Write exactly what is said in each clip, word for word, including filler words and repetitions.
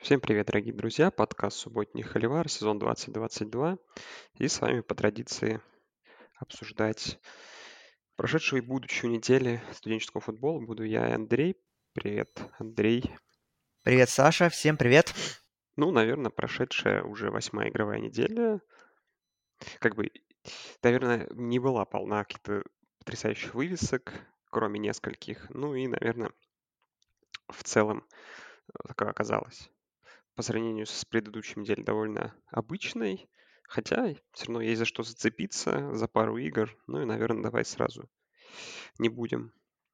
Всем привет, дорогие друзья! Подкаст «Субботний Холивар», сезон двадцать двадцать два. И с вами по традиции обсуждать прошедшую и будущую недели студенческого футбола буду я и Андрей. Привет, Андрей. Привет, Саша, всем привет. Ну, наверное, прошедшая уже восьмая игровая неделя, как бы, наверное, не была полна каких-то потрясающих вывесок, кроме нескольких. Ну и, наверное, в целом э, такая оказалась по сравнению с предыдущей неделей довольно обычной, хотя все равно есть за что зацепиться, за пару игр. Ну и, наверное, давай сразу не будем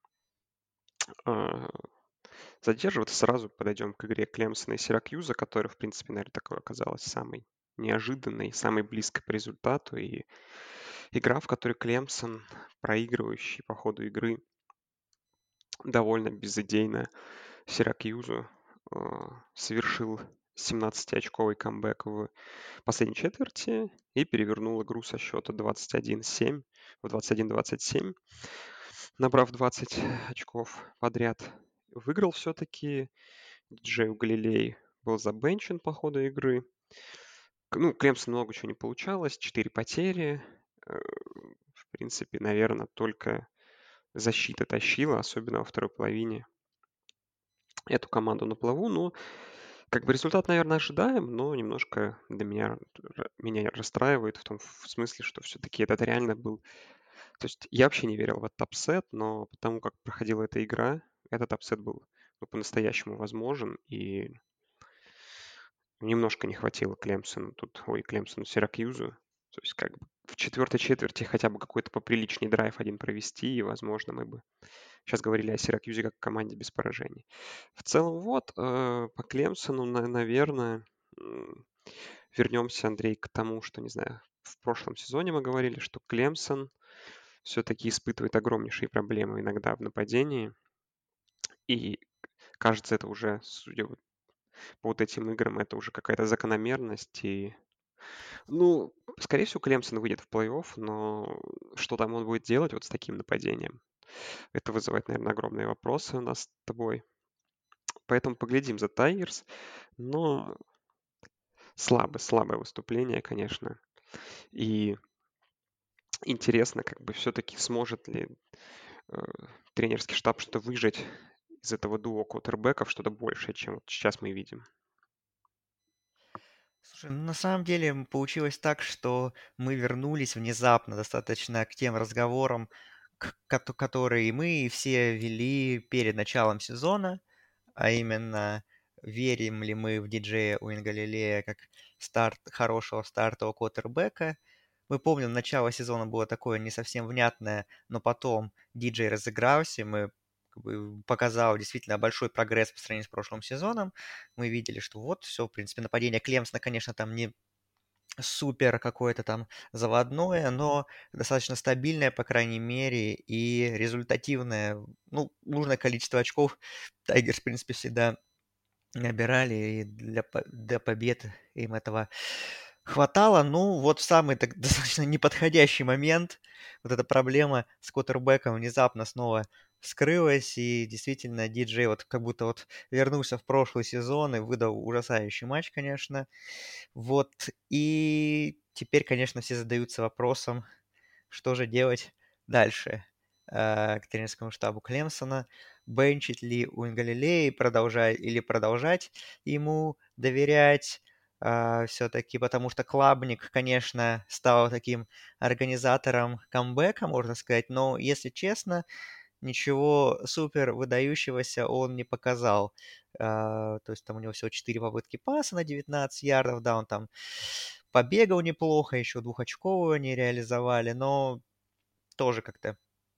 а, задерживаться, сразу подойдем к игре Клемсона и Сиракьюза, которая, в принципе, наверное, такой оказалась самой неожиданной, самой близкой по результату. И игра, в которой Клемсон, проигрывающий по ходу игры, довольно безыдейно Сиракьюзу а, совершил семнадцатиочковый камбэк в последней четверти и перевернул игру со счета двадцать один семь в двадцать один двадцать семь, набрав двадцать очков подряд. Выиграл все-таки. Диджей Галилей был забенчен по ходу игры. К- Ну, Клемсон много чего не получалось. Четыре потери. Э, В принципе, наверное, только защита тащила, особенно во второй половине, эту команду на плаву. Ну, как бы результат, наверное, ожидаем, но немножко для меня, р- меня расстраивает в том в смысле, что все-таки этот реально был. То есть я вообще не верил в этот апсет, но потому как проходила эта игра, этот апсет был ну, по-настоящему возможен, и немножко не хватило Клемсону тут, ой, Клемсону, Сиракьюзу. То есть как бы в четвертой четверти хотя бы какой-то поприличный драйв один провести, и, возможно, мы бы сейчас говорили о Сиракьюзе как команде без поражений. В целом, вот, э, по Клемсону, на- наверное, м, вернемся, Андрей, к тому, что, не знаю, в прошлом сезоне мы говорили, что Клемсон все-таки испытывает огромнейшие проблемы иногда в нападении. И кажется, это уже, судя вот по вот этим играм, это уже какая-то закономерность. И, ну, скорее всего, Клемсон выйдет в плей-офф, но что там он будет делать вот с таким нападением? Это вызывает, наверное, огромные вопросы у нас с тобой. Поэтому поглядим за Тайгерс. Но слабое, слабое выступление, конечно. И интересно, как бы все-таки сможет ли э, тренерский штаб что-то выжать из этого дуо квотербеков, что-то большее, чем вот сейчас мы видим. Слушай, ну на самом деле м, получилось так, что мы вернулись внезапно достаточно к тем разговорам, к- кото- которые мы все вели перед началом сезона, а именно, верим ли мы в диджея Уингалилея как старт, хорошего стартового квотербека. Мы помним, начало сезона было такое не совсем внятное, но потом диджей разыгрался, мы как бы показал действительно большой прогресс по сравнению с прошлым сезоном. Мы видели, что вот все, в принципе, нападение Клемсона, конечно, там не супер какое-то там заводное, но достаточно стабильное, по крайней мере, и результативное. Ну, нужное количество очков Тайгерс, в принципе, всегда набирали, и для, по- для побед им этого хватало. Ну, вот в самый так, достаточно неподходящий момент вот эта проблема с квотербеком внезапно снова вскрылась, и действительно диджей вот как будто вот вернулся в прошлый сезон и выдал ужасающий матч, конечно. Вот, и теперь, конечно, все задаются вопросом, что же делать дальше э, к тренерскому штабу Клемсона. Бенчить ли Уингалилей, продолжать или продолжать ему доверять все-таки, потому что Клабник, конечно, стал таким организатором камбэка, можно сказать, но, если честно, ничего супер выдающегося он не показал. А, то есть там у него всего четыре попытки паса на девятнадцать ярдов, да, он там побегал неплохо, еще двухочковую они реализовали, но тоже как-то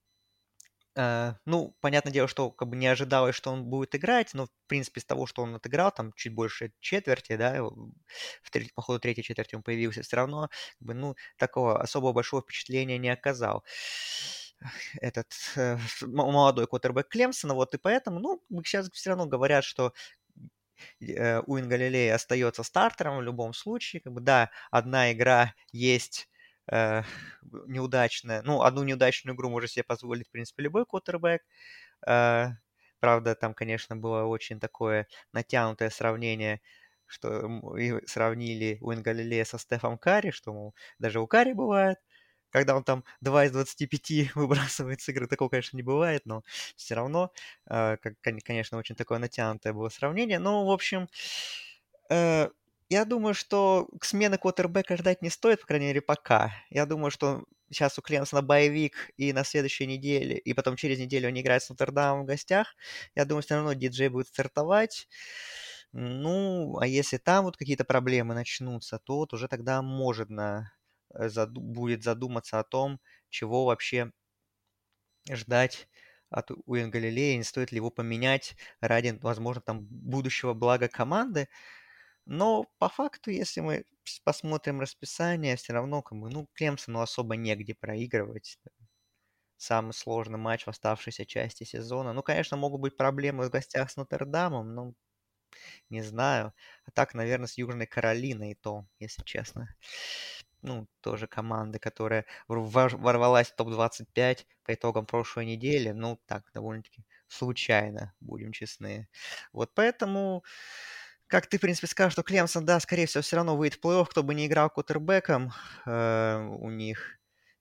э, ну, понятное дело, что как бы не ожидалось, что он будет играть, но, в принципе, из того, что он отыграл, там чуть больше четверти, да, в треть- по ходу третьей четверти он появился, все равно, как бы, ну, такого особого большого впечатления не оказал этот э, м- молодой квотербек Клемсона, вот, и поэтому, ну, сейчас все равно говорят, что э, Уин Галилей остается стартером в любом случае, как бы, да, одна игра есть э, неудачная. Ну, одну неудачную игру может себе позволить, в принципе, любой квотербек. Э, правда, там, конечно, было очень такое натянутое сравнение что м, и сравнили Уин Галилея со Стефом Карри, что, мол, даже у Карри бывает, когда он там два из двадцати пяти выбрасывает с игры, такого, конечно, не бывает, но все равно, э, как, кон- конечно, очень такое натянутое было сравнение. Ну, в общем, э, я думаю, что к смене квотербека ждать не стоит, по крайней мере, пока. Я думаю, что сейчас у Клемсона боевик, и на следующей неделе, и потом через неделю они играют с Нотр-Дамом в гостях. Я думаю, все равно диджей будет стартовать. Ну, а если там вот какие-то проблемы начнутся, то вот уже тогда можно э, заду- будет задуматься о том, чего вообще ждать от Уин Галилея, не стоит ли его поменять ради, возможно, там будущего блага команды. Но по факту, если мы с- посмотрим расписание, все равно как бы, ну, Клемсону особо негде проигрывать. Самый сложный матч в оставшейся части сезона. Ну, конечно, могут быть проблемы в гостях с Нотр-Дамом, но не знаю. А так, наверное, с Южной Каролиной и то, если честно. Ну, тоже команда, которая вор- ворвалась в топ двадцать пять по итогам прошлой недели. Ну, так, довольно-таки случайно, будем честны. Вот поэтому, как ты, в принципе, скажешь, что Клемсон, да, скорее всего, все равно выйдет в плей-офф, кто бы не играл квотербеком э, у них.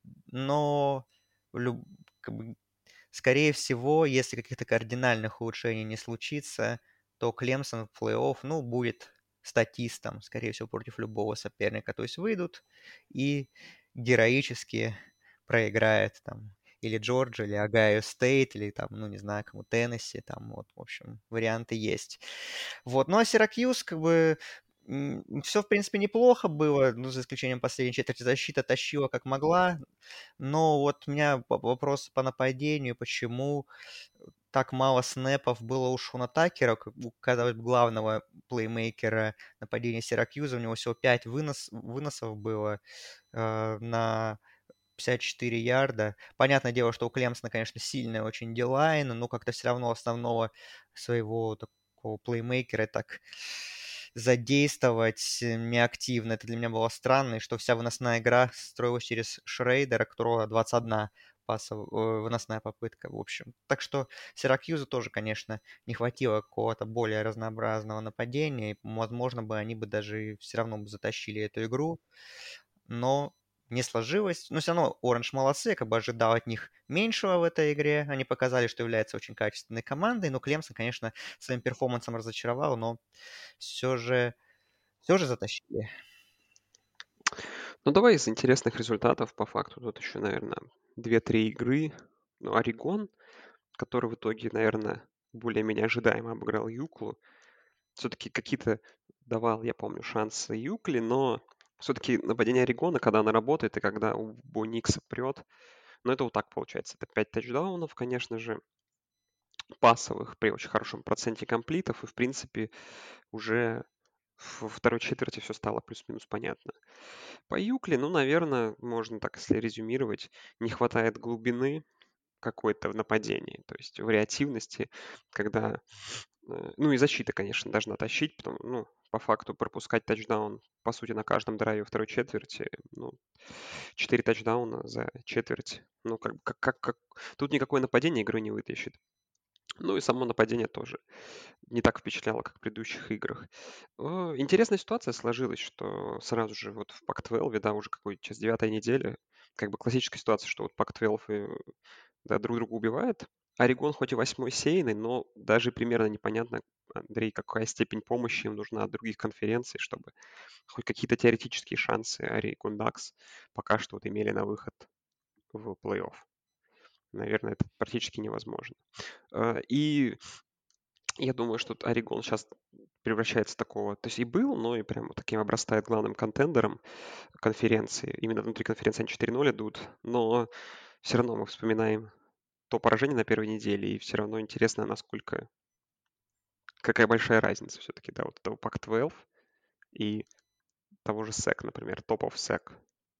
Но в люб- как бы скорее всего, если каких-то кардинальных улучшений не случится, то Клемсон в плей-офф, ну, будет статистом, скорее всего, против любого соперника. То есть выйдут и героически проиграет там или Джорджия, или Огайо Стейт, или там, ну, не знаю, кому Теннесси, там вот, в общем, варианты есть. Вот, ну, а Сиракьюз, как бы, все, в принципе, неплохо было, ну, за исключением последней четверти, защита тащила как могла, но вот у меня по- вопрос по нападению, почему так мало снэпов было у Шона Такера, как у, казалось бы, главного плеймейкера нападения Сиракьюза, у него всего пять вынос, выносов было э, на пятьдесят четыре ярда. Понятное дело, что у Клемсона, конечно, сильная очень дилайн, но как-то все равно основного своего такого плеймейкера так задействовать неактивно. Это для меня было странно, и что вся выносная игра строилась через Шрейдера, которого двадцать одна пасов, э, выносная попытка, в общем. Так что Сиракьюзу тоже, конечно, не хватило какого-то более разнообразного нападения, и, возможно бы они бы даже все равно бы затащили эту игру, но не сложилось. Но все равно Оранж молодцы, я как бы ожидал от них меньшего в этой игре. Они показали, что являются очень качественной командой, но Клемсон, конечно, своим перформансом разочаровал, но все же, все же затащили. Ну, давай из интересных результатов по факту. Тут еще, наверное, две-три игры. Ну, Орегон, который в итоге, наверное, более-менее ожидаемо обыграл Юклу. Все-таки какие-то давал, я помню, шансы Юкли, но все-таки нападение Орегона, когда она работает и когда у Бо Никса прет, ну, это вот так получается. Это пять тачдаунов, конечно же, пасовых при очень хорошем проценте комплитов, и, в принципе, уже во второй четверти все стало плюс-минус понятно. По Юкли, ну, наверное, можно так, если резюмировать, не хватает глубины какой-то в нападении, то есть вариативности, когда, э, ну и защита, конечно, должна тащить, потому, ну, по факту пропускать тачдаун, по сути, на каждом драйве второй четверти, ну, четыре тачдауна за четверть, ну, как, бы, как, как, как... Тут никакое нападение игру не вытащит. Ну и само нападение тоже не так впечатляло, как в предыдущих играх. Э, Интересная ситуация сложилась, что сразу же вот в пак двенадцать, да, уже какой сейчас девятая неделя, как бы классическая ситуация, что вот пак двенадцать и, да, друг друга убивает. Орегон хоть и восьмой сейный, но даже примерно непонятно, Андрей, какая степень помощи им нужна от других конференций, чтобы хоть какие-то теоретические шансы Орегон Дакс пока что вот имели на выход в плей-офф. Наверное, это практически невозможно. Э, И я думаю, что вот Орегон сейчас превращается в такого, то есть и был, но и прям вот таким обрастает главным контендером конференции. Именно внутри конференции они четыре ноль идут, но все равно мы вспоминаем то поражение на первой неделе, и все равно интересно, насколько, какая большая разница все-таки, да, вот этого пак двенадцать и того же сек, например, топов сек.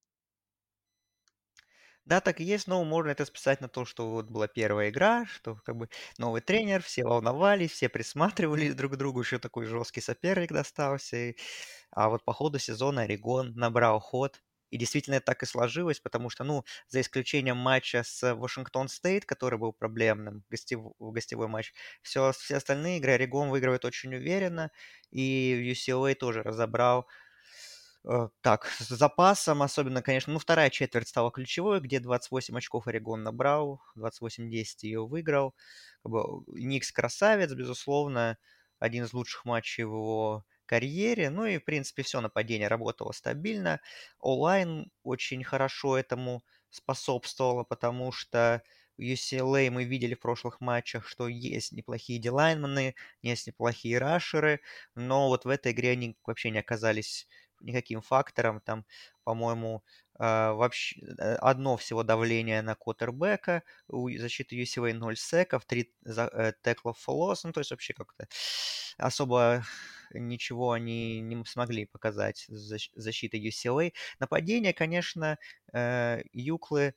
Да, так и есть, но можно это списать на то, что вот была первая игра, что как бы новый тренер, все волновались, все присматривались друг к другу, еще такой жесткий соперник достался. и- А вот по ходу сезона Орегон набрал ход И действительно это так и сложилось, потому что, ну, за исключением матча с Вашингтон Стейт, который был проблемным, гостев- гостевой матч, все, все остальные игры Орегон выигрывает очень уверенно, и ю си эл эй тоже разобрал Э, так, с запасом, особенно, конечно, ну, вторая четверть стала ключевой, где двадцать восемь очков Орегон набрал, двадцать восемь десять ее выиграл. Как бы, Никс красавец, безусловно, один из лучших матчей в его карьере. Ну и, в принципе, все нападение работало стабильно. Онлайн очень хорошо этому способствовало, потому что в ю си эл эй мы видели в прошлых матчах, что есть неплохие дилайнмены, есть неплохие рашеры, но вот в этой игре они вообще не оказались никаким фактором. Там, по-моему, а, вообще э, одно всего давление на квотербека, у защиты ю си эл эй ноль секов, три теклов for loss, ну, то есть вообще как-то особо ничего они не смогли показать с защ- защитой ю си эл эй. Нападение, конечно, э, Юклы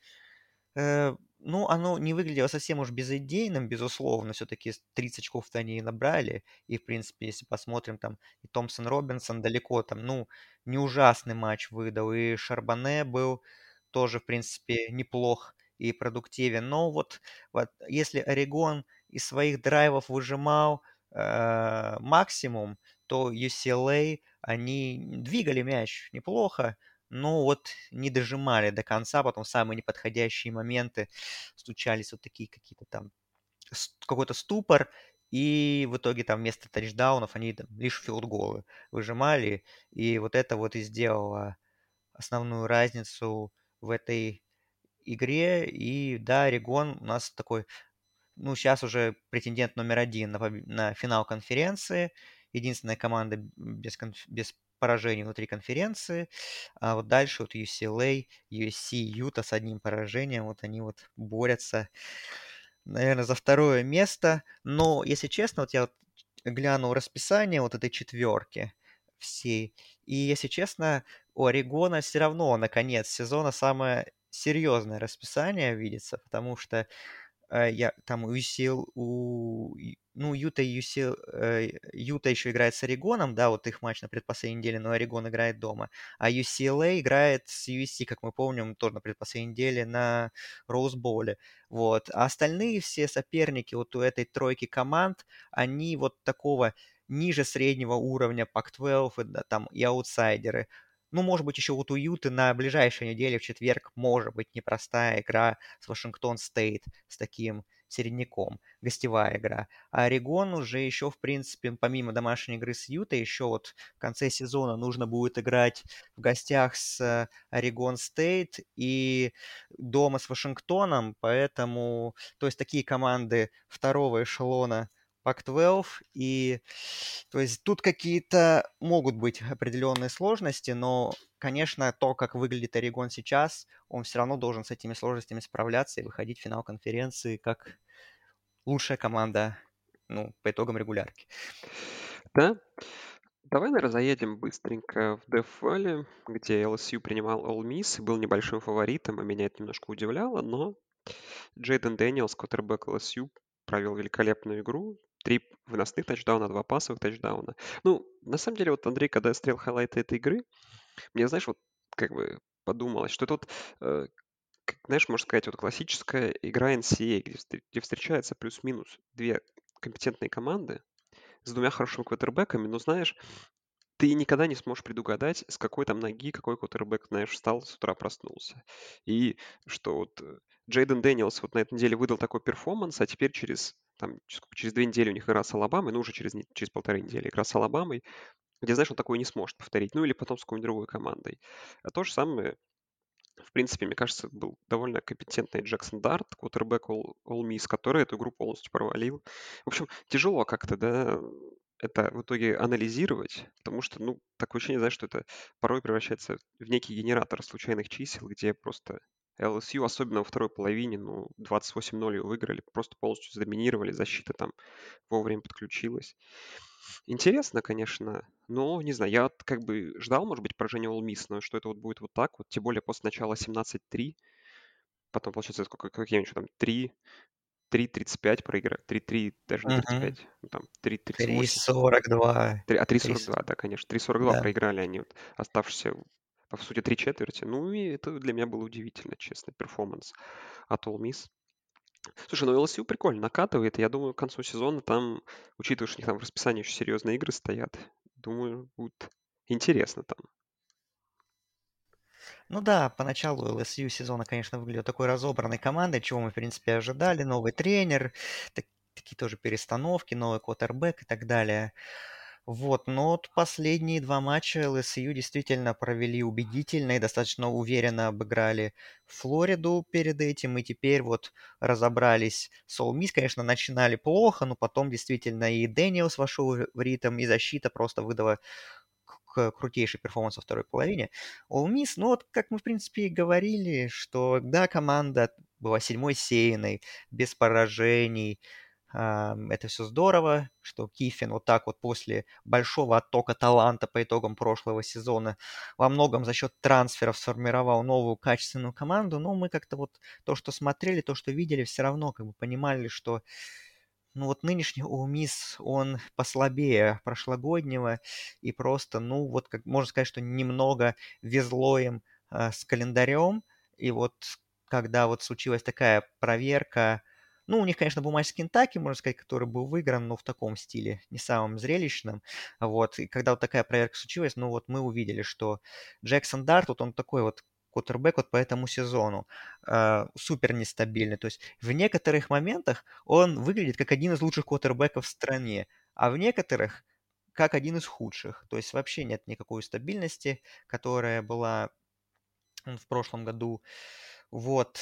Э, ну, оно не выглядело совсем уж безыдейным, безусловно. Все-таки тридцать очков-то они и набрали. И, в принципе, если посмотрим, там и Томпсон Робинсон далеко там, ну, не ужасный матч выдал. И Шарбане был тоже, в принципе, неплох и продуктивен. Но вот, вот если Орегон из своих драйвов выжимал э, максимум, то ю си эл эй, они двигали мяч неплохо, но вот не дожимали до конца, потом в самые неподходящие моменты случались вот такие какие-то там с- какой-то ступор, и в итоге там вместо тачдаунов они там лишь филдголы выжимали, и вот это вот и сделало основную разницу в этой игре. И да, Орегон у нас такой, ну, сейчас уже претендент номер один на, побе- на финал конференции. Единственная команда без, конф- без поражений внутри конференции. А вот дальше вот ю си эл эй, ю эс си, Юта с одним поражением. Вот они вот борются, наверное, за второе место. Но, если честно, вот я вот глянул расписание вот этой четверки всей. И, если честно, у Орегона все равно на конец сезона самое серьезное расписание видится, потому что а, я там у ю си эл, у, и- ну, Юта и ю си эл, э, Юта еще играет с Орегоном, да, вот их матч на предпоследней неделе, но Орегон играет дома. А ю си эл эй играет с ю эс си, как мы помним, тоже на предпоследней неделе на Роузболе. Вот. А остальные все соперники вот у этой тройки команд, они вот такого ниже среднего уровня пак двенадцать, и, да, там и аутсайдеры. Ну, может быть, еще вот у Юты на ближайшей неделе в четверг может быть непростая игра с Вашингтон Стейт, с таким середняком, гостевая игра. А Орегон уже еще, в принципе, помимо домашней игры с Ютой, еще вот в конце сезона нужно будет играть в гостях с Орегон Стейт и дома с Вашингтоном, поэтому, то есть такие команды второго эшелона пак двенадцать, и то есть тут какие-то могут быть определенные сложности, но, конечно, то, как выглядит Орегон сейчас, он все равно должен с этими сложностями справляться и выходить в финал конференции как лучшая команда, ну, по итогам регулярки. Да, давай, наверное, заедем быстренько в Death Valley, где эл эс ю принимал Ole Miss и был небольшим фаворитом, и меня это немножко удивляло, но Джейден Дэниелс, квотербек эл эс ю, провел великолепную игру. Три выносных тачдауна, два пасовых тачдауна. Ну, на самом деле, вот, Андрей, когда я смотрел хайлайты этой игры, мне, знаешь, вот как бы подумалось, что это вот, э, как, знаешь, можно сказать, вот классическая игра эн си эй, где, встр- где встречаются плюс-минус две компетентные команды с двумя хорошими квотербеками, но, знаешь, ты никогда не сможешь предугадать, с какой там ноги какой квотербек, знаешь, встал, с утра проснулся. И что вот э, Джейден Дэниелс вот на этой неделе выдал такой перформанс, а теперь через, там, через, сколько, через две недели у них игра с Алабамой, ну, уже через, не- через полторы недели игра с Алабамой, где, знаешь, он такое не сможет повторить, ну, или потом с какой-нибудь другой командой. А то же самое, в принципе, мне кажется, был довольно компетентный Джексон Дарт, квотербек All, All Miss, который эту игру полностью провалил. В общем, тяжело как-то, да, это в итоге анализировать, потому что, ну, такое ощущение, знаешь, что это порой превращается в некий генератор случайных чисел, где просто эл эс ю, особенно во второй половине, ну, двадцать восемь ноль выиграли, просто полностью заминировали, защита там вовремя подключилась. Интересно, конечно, но не знаю, я вот как бы ждал, может быть, поражения All Miss, но что это вот будет вот так вот, тем более после начала семнадцать три, потом, получается, сколько, какие еще там, три, три тридцать пять проиграли, три три, даже не тридцать Мгм. пять, ну, там, три тридцать восемь, три сорок два. три- а три сорок два, три сорок. да, конечно, три сорок два Да. проиграли они, вот, оставшиеся по сути, три четверти. Ну, и это для меня было удивительно, честно, перформанс от Ole Miss. Слушай, ну эл эс ю прикольно накатывает. Я думаю, к концу сезона там, учитывая, что у них там в расписании очень серьезные игры стоят, думаю, будет интересно там. Ну да, поначалу эл эс ю сезона, конечно, выглядел такой разобранной командой, чего мы, в принципе, ожидали. Новый тренер, так- такие тоже перестановки, новый квотербек и так далее. Вот, но вот последние два матча эл эс ю действительно провели убедительно и достаточно уверенно обыграли Флориду перед этим, и теперь вот разобрались с Ole Miss. Конечно, начинали плохо, но потом действительно и Дэниелс вошел в в ритм, и защита просто выдала к крутейший перформанс во второй половине. Ole Miss, ну вот как мы в принципе и говорили, что да, команда была седьмой сеянной, без поражений. Ам, Это все здорово, что Киффин вот так вот после большого оттока таланта по итогам прошлого сезона во многом за счет трансферов сформировал новую качественную команду, но мы как-то вот то, что смотрели, то, что видели, все равно как бы понимали, что ну вот нынешний Ole Miss, он послабее прошлогоднего, и просто, ну вот, как можно сказать, что немного везло им а, с календарем. И вот когда вот случилась такая проверка, ну, у них, конечно, был матч с Кентаки, можно сказать, который был выигран, но в таком стиле, не самым зрелищном. Вот, и когда вот такая проверка случилась, ну вот мы увидели, что Джексон Дарт, вот он такой вот квотербек вот по этому сезону, а, супер нестабильный. То есть в некоторых моментах он выглядит как один из лучших квотербеков в стране, а в некоторых как один из худших. То есть вообще нет никакой стабильности, которая была м, в прошлом году. Вот.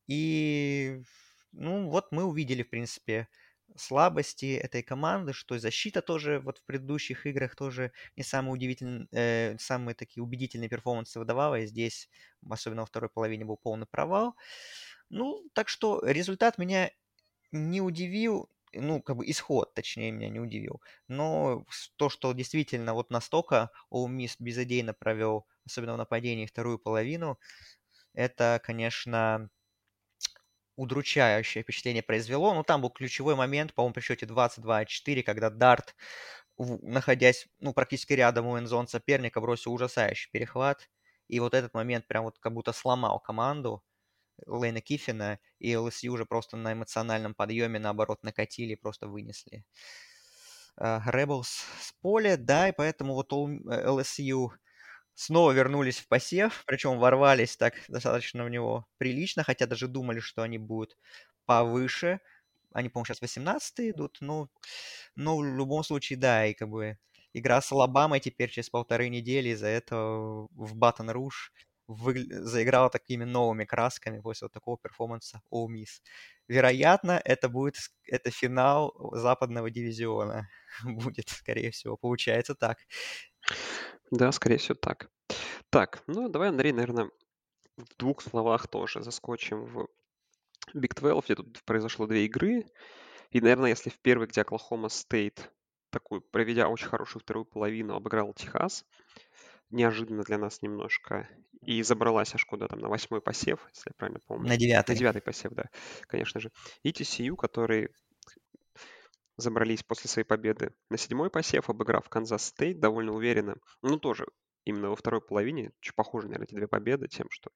И, ну, вот мы увидели, в принципе, слабости этой команды, что защита тоже вот в предыдущих играх тоже не самые удивительные, э, самые такие убедительные перформансы выдавала, и здесь, особенно во второй половине, был полный провал. Ну, так что результат меня не удивил, ну, как бы исход, точнее, меня не удивил. Но с то, что действительно вот настолько Ole Miss безыдейно провел, особенно в нападении, вторую половину, это, конечно, удручающее впечатление произвело. Ну, там был ключевой момент, по-моему, при счете двадцать два четыре, когда Дарт, в- находясь, ну, практически рядом у энзон соперника, бросил ужасающий перехват. И вот этот момент прям вот как будто сломал команду Лейна Киффина, и эл эс ю уже просто на эмоциональном подъеме, наоборот, накатили и просто вынесли э, Rebels с поля, да, и поэтому вот Ол- э, эл эс ю снова вернулись в посев, причем ворвались так достаточно в него прилично, хотя даже думали, что они будут повыше. Они, по-моему, сейчас восемнадцатые идут, ну, но в любом случае, да, и как бы игра с Алабамой теперь через полторы недели из-за этого в Батон Руж выгля- заиграла такими новыми красками после вот такого перформанса Ole Miss. Вероятно, это будет с- это финал западного дивизиона. Будет, скорее всего, получается так. Да, скорее всего, так. Так, ну давай, Андрей, наверное, в двух словах тоже заскочим в Big двенадцать, где тут произошло две игры. И, наверное, если в первой, где Оклахома Стейт, такую, проведя очень хорошую вторую половину, обыграл Техас, неожиданно для нас немножко, и забралась аж куда там, на восьмой посев, если я правильно помню. На На девятый. девятый посев, да, конечно же. И ти си ю, которые забрались после своей победы на седьмой посев, обыграв Канзас Стейт довольно уверенно. Ну, тоже именно во второй половине, чуть похоже, наверное, эти две победы тем, что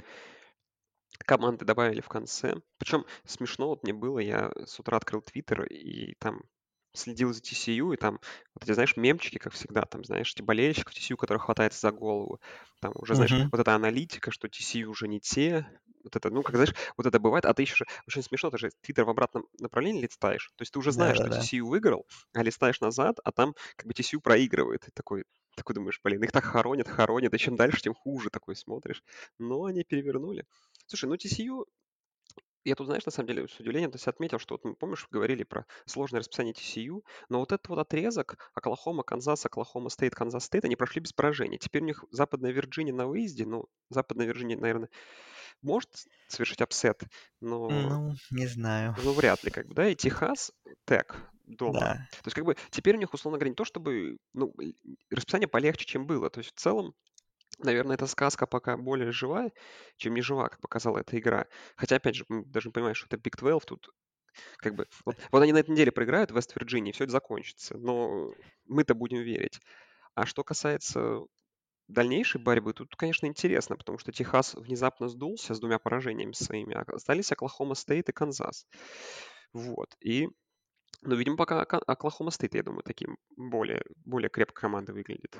команды добавили в конце. Причем смешно вот мне было, я с утра открыл Твиттер и там следил за ти си ю, и там, вот эти, знаешь, мемчики, как всегда, там, знаешь, эти болельщиков ти си ю, которые хватаются за голову. Там уже, знаешь, Мгм. вот эта аналитика, что ти си ю уже не те, вот это, ну, как, знаешь, вот это бывает, а ты еще же, очень смешно, ты же Твиттер в обратном направлении листаешь, то есть ты уже знаешь, что Да-да-да. ти си ю выиграл, а листаешь назад, а там как бы ти си ю проигрывает, и такой, такой думаешь, блин, их так хоронят, хоронят, и чем дальше, тем хуже такой смотришь. Но они перевернули. Слушай, ну ти си ю, я тут, знаешь, на самом деле с удивлением то есть отметил, что вот мы, помнишь, говорили про сложное расписание ти си ю, но вот этот вот отрезок Оклахома, Канзас, Оклахома Стейт, Канзас Стейт, они прошли без поражений. Теперь у них Западная Вирджиния на выезде, ну, Западная Вирджиния, наверное, может совершить апсет, но, Ну, не знаю. но вряд ли, как бы, да, и Техас, Тек дома. Да. То есть, как бы, теперь у них, условно говоря, не то чтобы, ну, л- расписание полегче, чем было. То есть, в целом, наверное, эта сказка пока более живая, чем не жива, как показала эта игра. Хотя, опять же, мы должны понимать, что это Big двенадцать, тут как бы... Вот, вот они на этой неделе проиграют в Вест-Вирджинии, все это закончится. Но мы-то будем верить. А что касается дальнейшей борьбы тут, конечно, интересно, потому что Техас внезапно сдулся с двумя поражениями своими, а остались Оклахома Стейт и Канзас. Вот. И, ну, видимо, пока Ока- Оклахома Стейт, я думаю, таким более, более крепкой командой выглядит.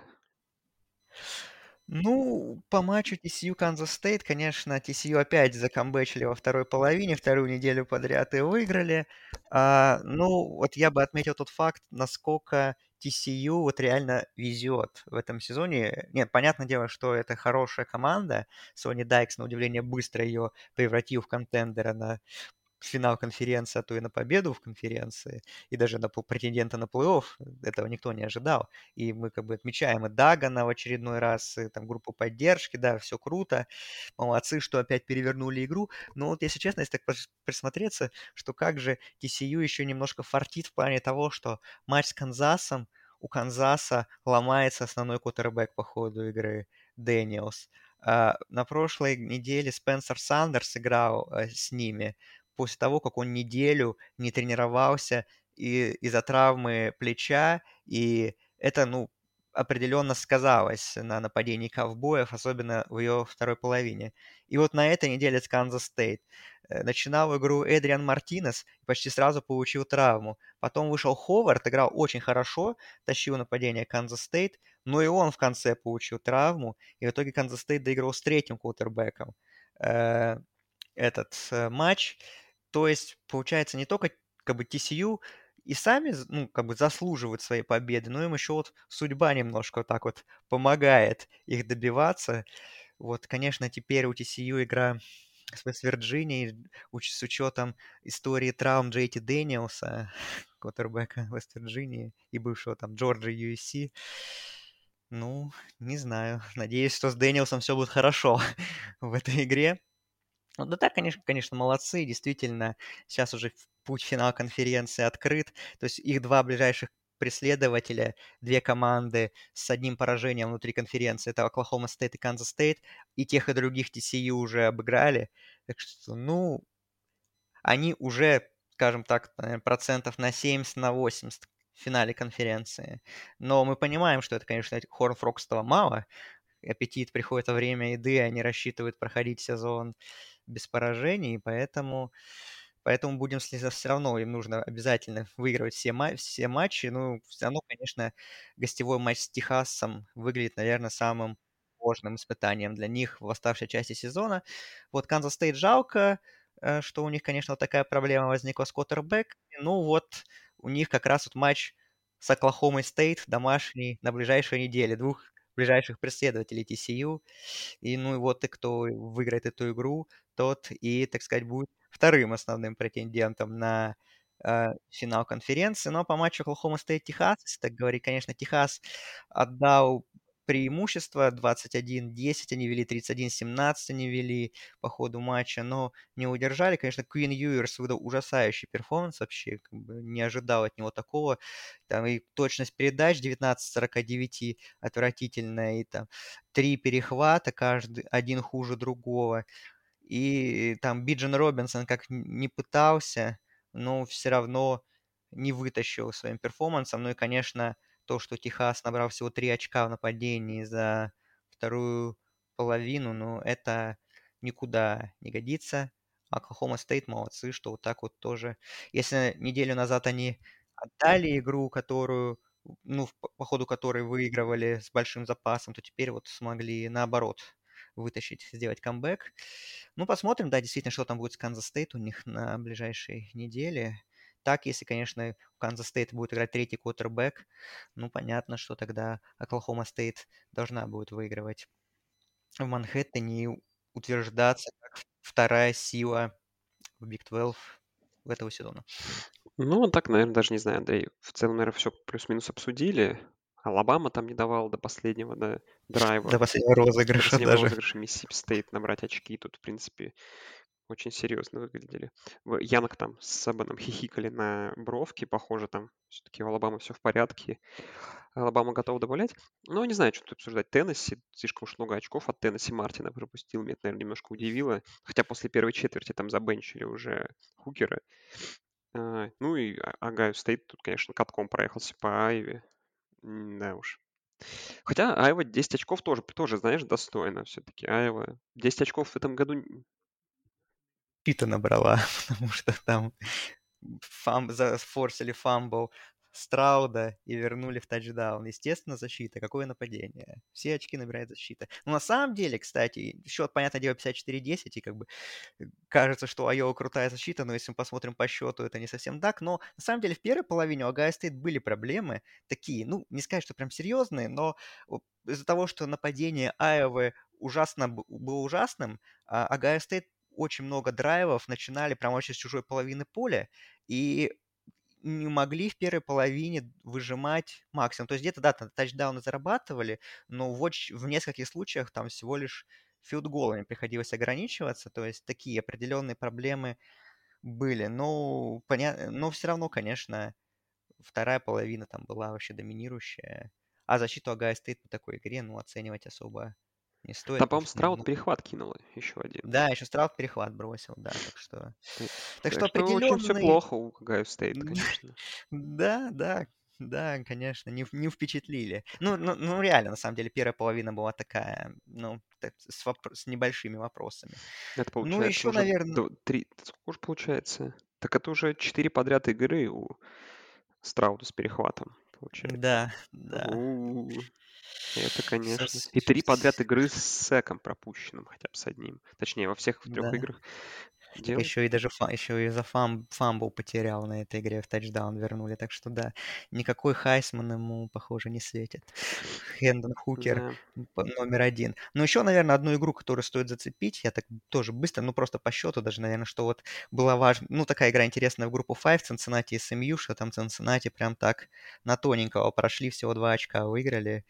Ну, по матчу Ти Си Ю Канзас Стейт, конечно, Ти Си Ю опять закамбэчили во второй половине, вторую неделю подряд и выиграли. А, ну, вот я бы отметил тот факт, насколько Ти Си Ю вот реально везет в этом сезоне. Нет, понятное дело, что это хорошая команда. Сони Дайкс, на удивление, быстро ее превратил в контендера на финал конференции, а то и на победу в конференции, и даже на пол- претендента на плей-офф. Этого никто не ожидал. И мы как бы отмечаем и Дагана в очередной раз, и там группу поддержки, да, все круто. Молодцы, что опять перевернули игру. Но вот если честно, если так прис- присмотреться, что как же Ти Си Ю еще немножко фартит в плане того, что матч с Канзасом, у Канзаса ломается основной квотербек по ходу игры Дэниелс. А, на прошлой неделе Спенсер Сандерс играл а, с ними, после того, как он неделю не тренировался и из-за травмы плеча, и это, ну, определенно сказалось на нападении ковбоев, особенно в ее второй половине. И вот на этой неделе с Канзас Стейт э, начинал игру Эдриан Мартинес и почти сразу получил травму. Потом вышел Ховард, играл очень хорошо, тащил нападение Канзас Стейт, но и он в конце получил травму, и в итоге Канзас Стейт доиграл с третьим квотербеком э, этот э, матч. То есть, получается, не только как бы Ти Си Ю и сами, з- ну, как бы заслуживают своей победы, но им еще вот судьба немножко вот так вот помогает их добиваться. Вот, конечно, теперь у Ти Си Ю игра с Вест-Вирджинией, уч- с учетом истории травм Джей Ти Дэниелса, квотербека Вест-Вирджинии и бывшего там Джорджа Ю Эс Си. Ну, не знаю. Надеюсь, что с Дэниелсом все будет хорошо в этой игре. Ну да так, конечно, конечно, молодцы. Действительно, сейчас уже в- путь в финал конференции открыт. То есть их два ближайших преследователя, две команды с одним поражением внутри конференции, это Оклахома Стейт и Канзас Стейт, и тех и других Ти Си Ю уже обыграли. Так что, ну, они уже, скажем так, наверно, процентов на семьдесят, на восемьдесят в финале конференции. Но мы понимаем, что это, конечно, Хорн Фрокс этого мало. Аппетит приходит во время еды, они рассчитывают проходить сезон без поражений, поэтому, поэтому будем следить, все равно им нужно обязательно выигрывать все, ма- все матчи. Ну, все равно, конечно, гостевой матч с Техасом выглядит, наверное, самым сложным испытанием для них в оставшей части сезона. Вот Канзас Стейт жалко, э, что у них, конечно, вот такая проблема возникла с квотербеками. Ну вот у них как раз вот матч с Оклахомой Стейт домашний на ближайшей неделе, двух ближайших преследователей Ти Си Ю. И, ну, и вот и кто выиграет эту игру, тот и, так сказать, будет вторым основным претендентом на э, финал конференции. Но по матчу Оклахома Стейт Техас, если так говорить, конечно, Техас отдал преимущество двадцать один десять, они вели тридцать один семнадцать, они вели по ходу матча, но не удержали. Конечно, Куин Юерс выдал ужасающий перформанс вообще, как бы не ожидал от него такого. Там и точность передач девятнадцать сорок девять отвратительная, и там три перехвата, каждый один хуже другого. И там Биджен Робинсон как н- не пытался, но все равно не вытащил своим перформансом. Ну и, конечно, то, что Техас набрал всего три очка в нападении за вторую половину, ну, это никуда не годится. Оклахома Стейт молодцы, что вот так вот тоже. Если неделю назад они отдали игру, которую, ну, в- по ходу которой выигрывали с большим запасом, то теперь вот смогли наоборот вытащить, сделать камбэк. Ну, посмотрим, да, действительно, что там будет с Канзас Стейт у них на ближайшей неделе. Так, если, конечно, у Канзас Стейт будет играть третий квотербек, ну, понятно, что тогда Оклахома Стейт должна будет выигрывать в Манхэттене и утверждаться как вторая сила в Биг двенадцать в этого сезона. Ну, а так, наверное, даже не знаю, Андрей. В целом, наверное, все плюс-минус обсудили. Алабама там не давал до последнего, да, До драйва, последнего до розыгрыша последнего даже. розыгрыша Миссисипи Стейт набрать очки. Тут, в принципе, очень серьезно выглядели. В- Янг там с Сабаном хихикали на бровке. Похоже, там все-таки у Алабамы все в порядке. Алабама готова добавлять. Но не знаю, что тут обсуждать. Теннесси, слишком уж много очков от Теннесси Мартина пропустил. Меня это, наверное, немножко удивило. Хотя после первой четверти там забенчили уже Хукера. А, ну и А- Огайо Стейт тут, конечно, катком проехался по Айве. М, Да уж. Хотя Айва десять очков тоже, тоже, знаешь, достойно все-таки. Айва десять очков в этом году. н- Пита набрала, потому что там фам, зафорсили фамбл Страуда и вернули в тачдаун. Естественно, защита. Какое нападение? Все очки набирает защита. Но на самом деле, кстати, счет, понятное дело, пятьдесят четыре десять, и как бы э, кажется, что Айова крутая защита, но если мы посмотрим по счету, это не совсем так. Но на самом деле в первой половине у Огайо Стейт были проблемы такие, ну, не сказать, что прям серьезные, но вот из-за того, что нападение Айовы ужасно б- было ужасным, а Огайо Стейт очень много драйвов начинали прямо вообще с чужой половины поля, и не могли в первой половине выжимать максимум. То есть где-то, да, там тачдауны зарабатывали, но в, оч- в нескольких случаях там всего лишь филдголами приходилось ограничиваться. То есть такие определенные проблемы были. Но, поня... но все равно, конечно, вторая половина там была вообще доминирующая. А защиту Агайо Стейт по такой игре, ну, оценивать особо не стоит, Там, потому по-моему, что, ну, Страут ну, перехват кинула еще один. да, еще Страут перехват бросил, да, так что... Так, Так что так что очень все определенный... плохо у Гайо Стейт, конечно. Да, да, да, конечно, не, в- не впечатлили. Ну, ну, ну, реально, на самом деле, первая половина была такая, ну, так, с, вопро- с небольшими вопросами. Это Ну, получается еще, уже наверное, д- три... Сколько уже получается? Так это уже четыре подряд игры у Страуда с перехватом, получается. да, да. У, это, Со- конечно. с- И три подряд с- игры с секом пропущенным, хотя бы с одним. Точнее, во всех трех да. играх Так делает. еще и даже фа- еще и за фам, фамбл потерял на этой игре, в тачдаун вернули. Так что да, никакой Хайсман ему, похоже, не светит. Хендон Хукер Да. п- номер один. Но еще, наверное, одну игру, которую стоит зацепить, я так тоже быстро, ну просто по счету даже, наверное, что вот была важна, ну такая игра интересная в группу пять, Цинциннати и СМЮ, что там Цинциннати прям так на тоненького прошли, всего два очка выиграли.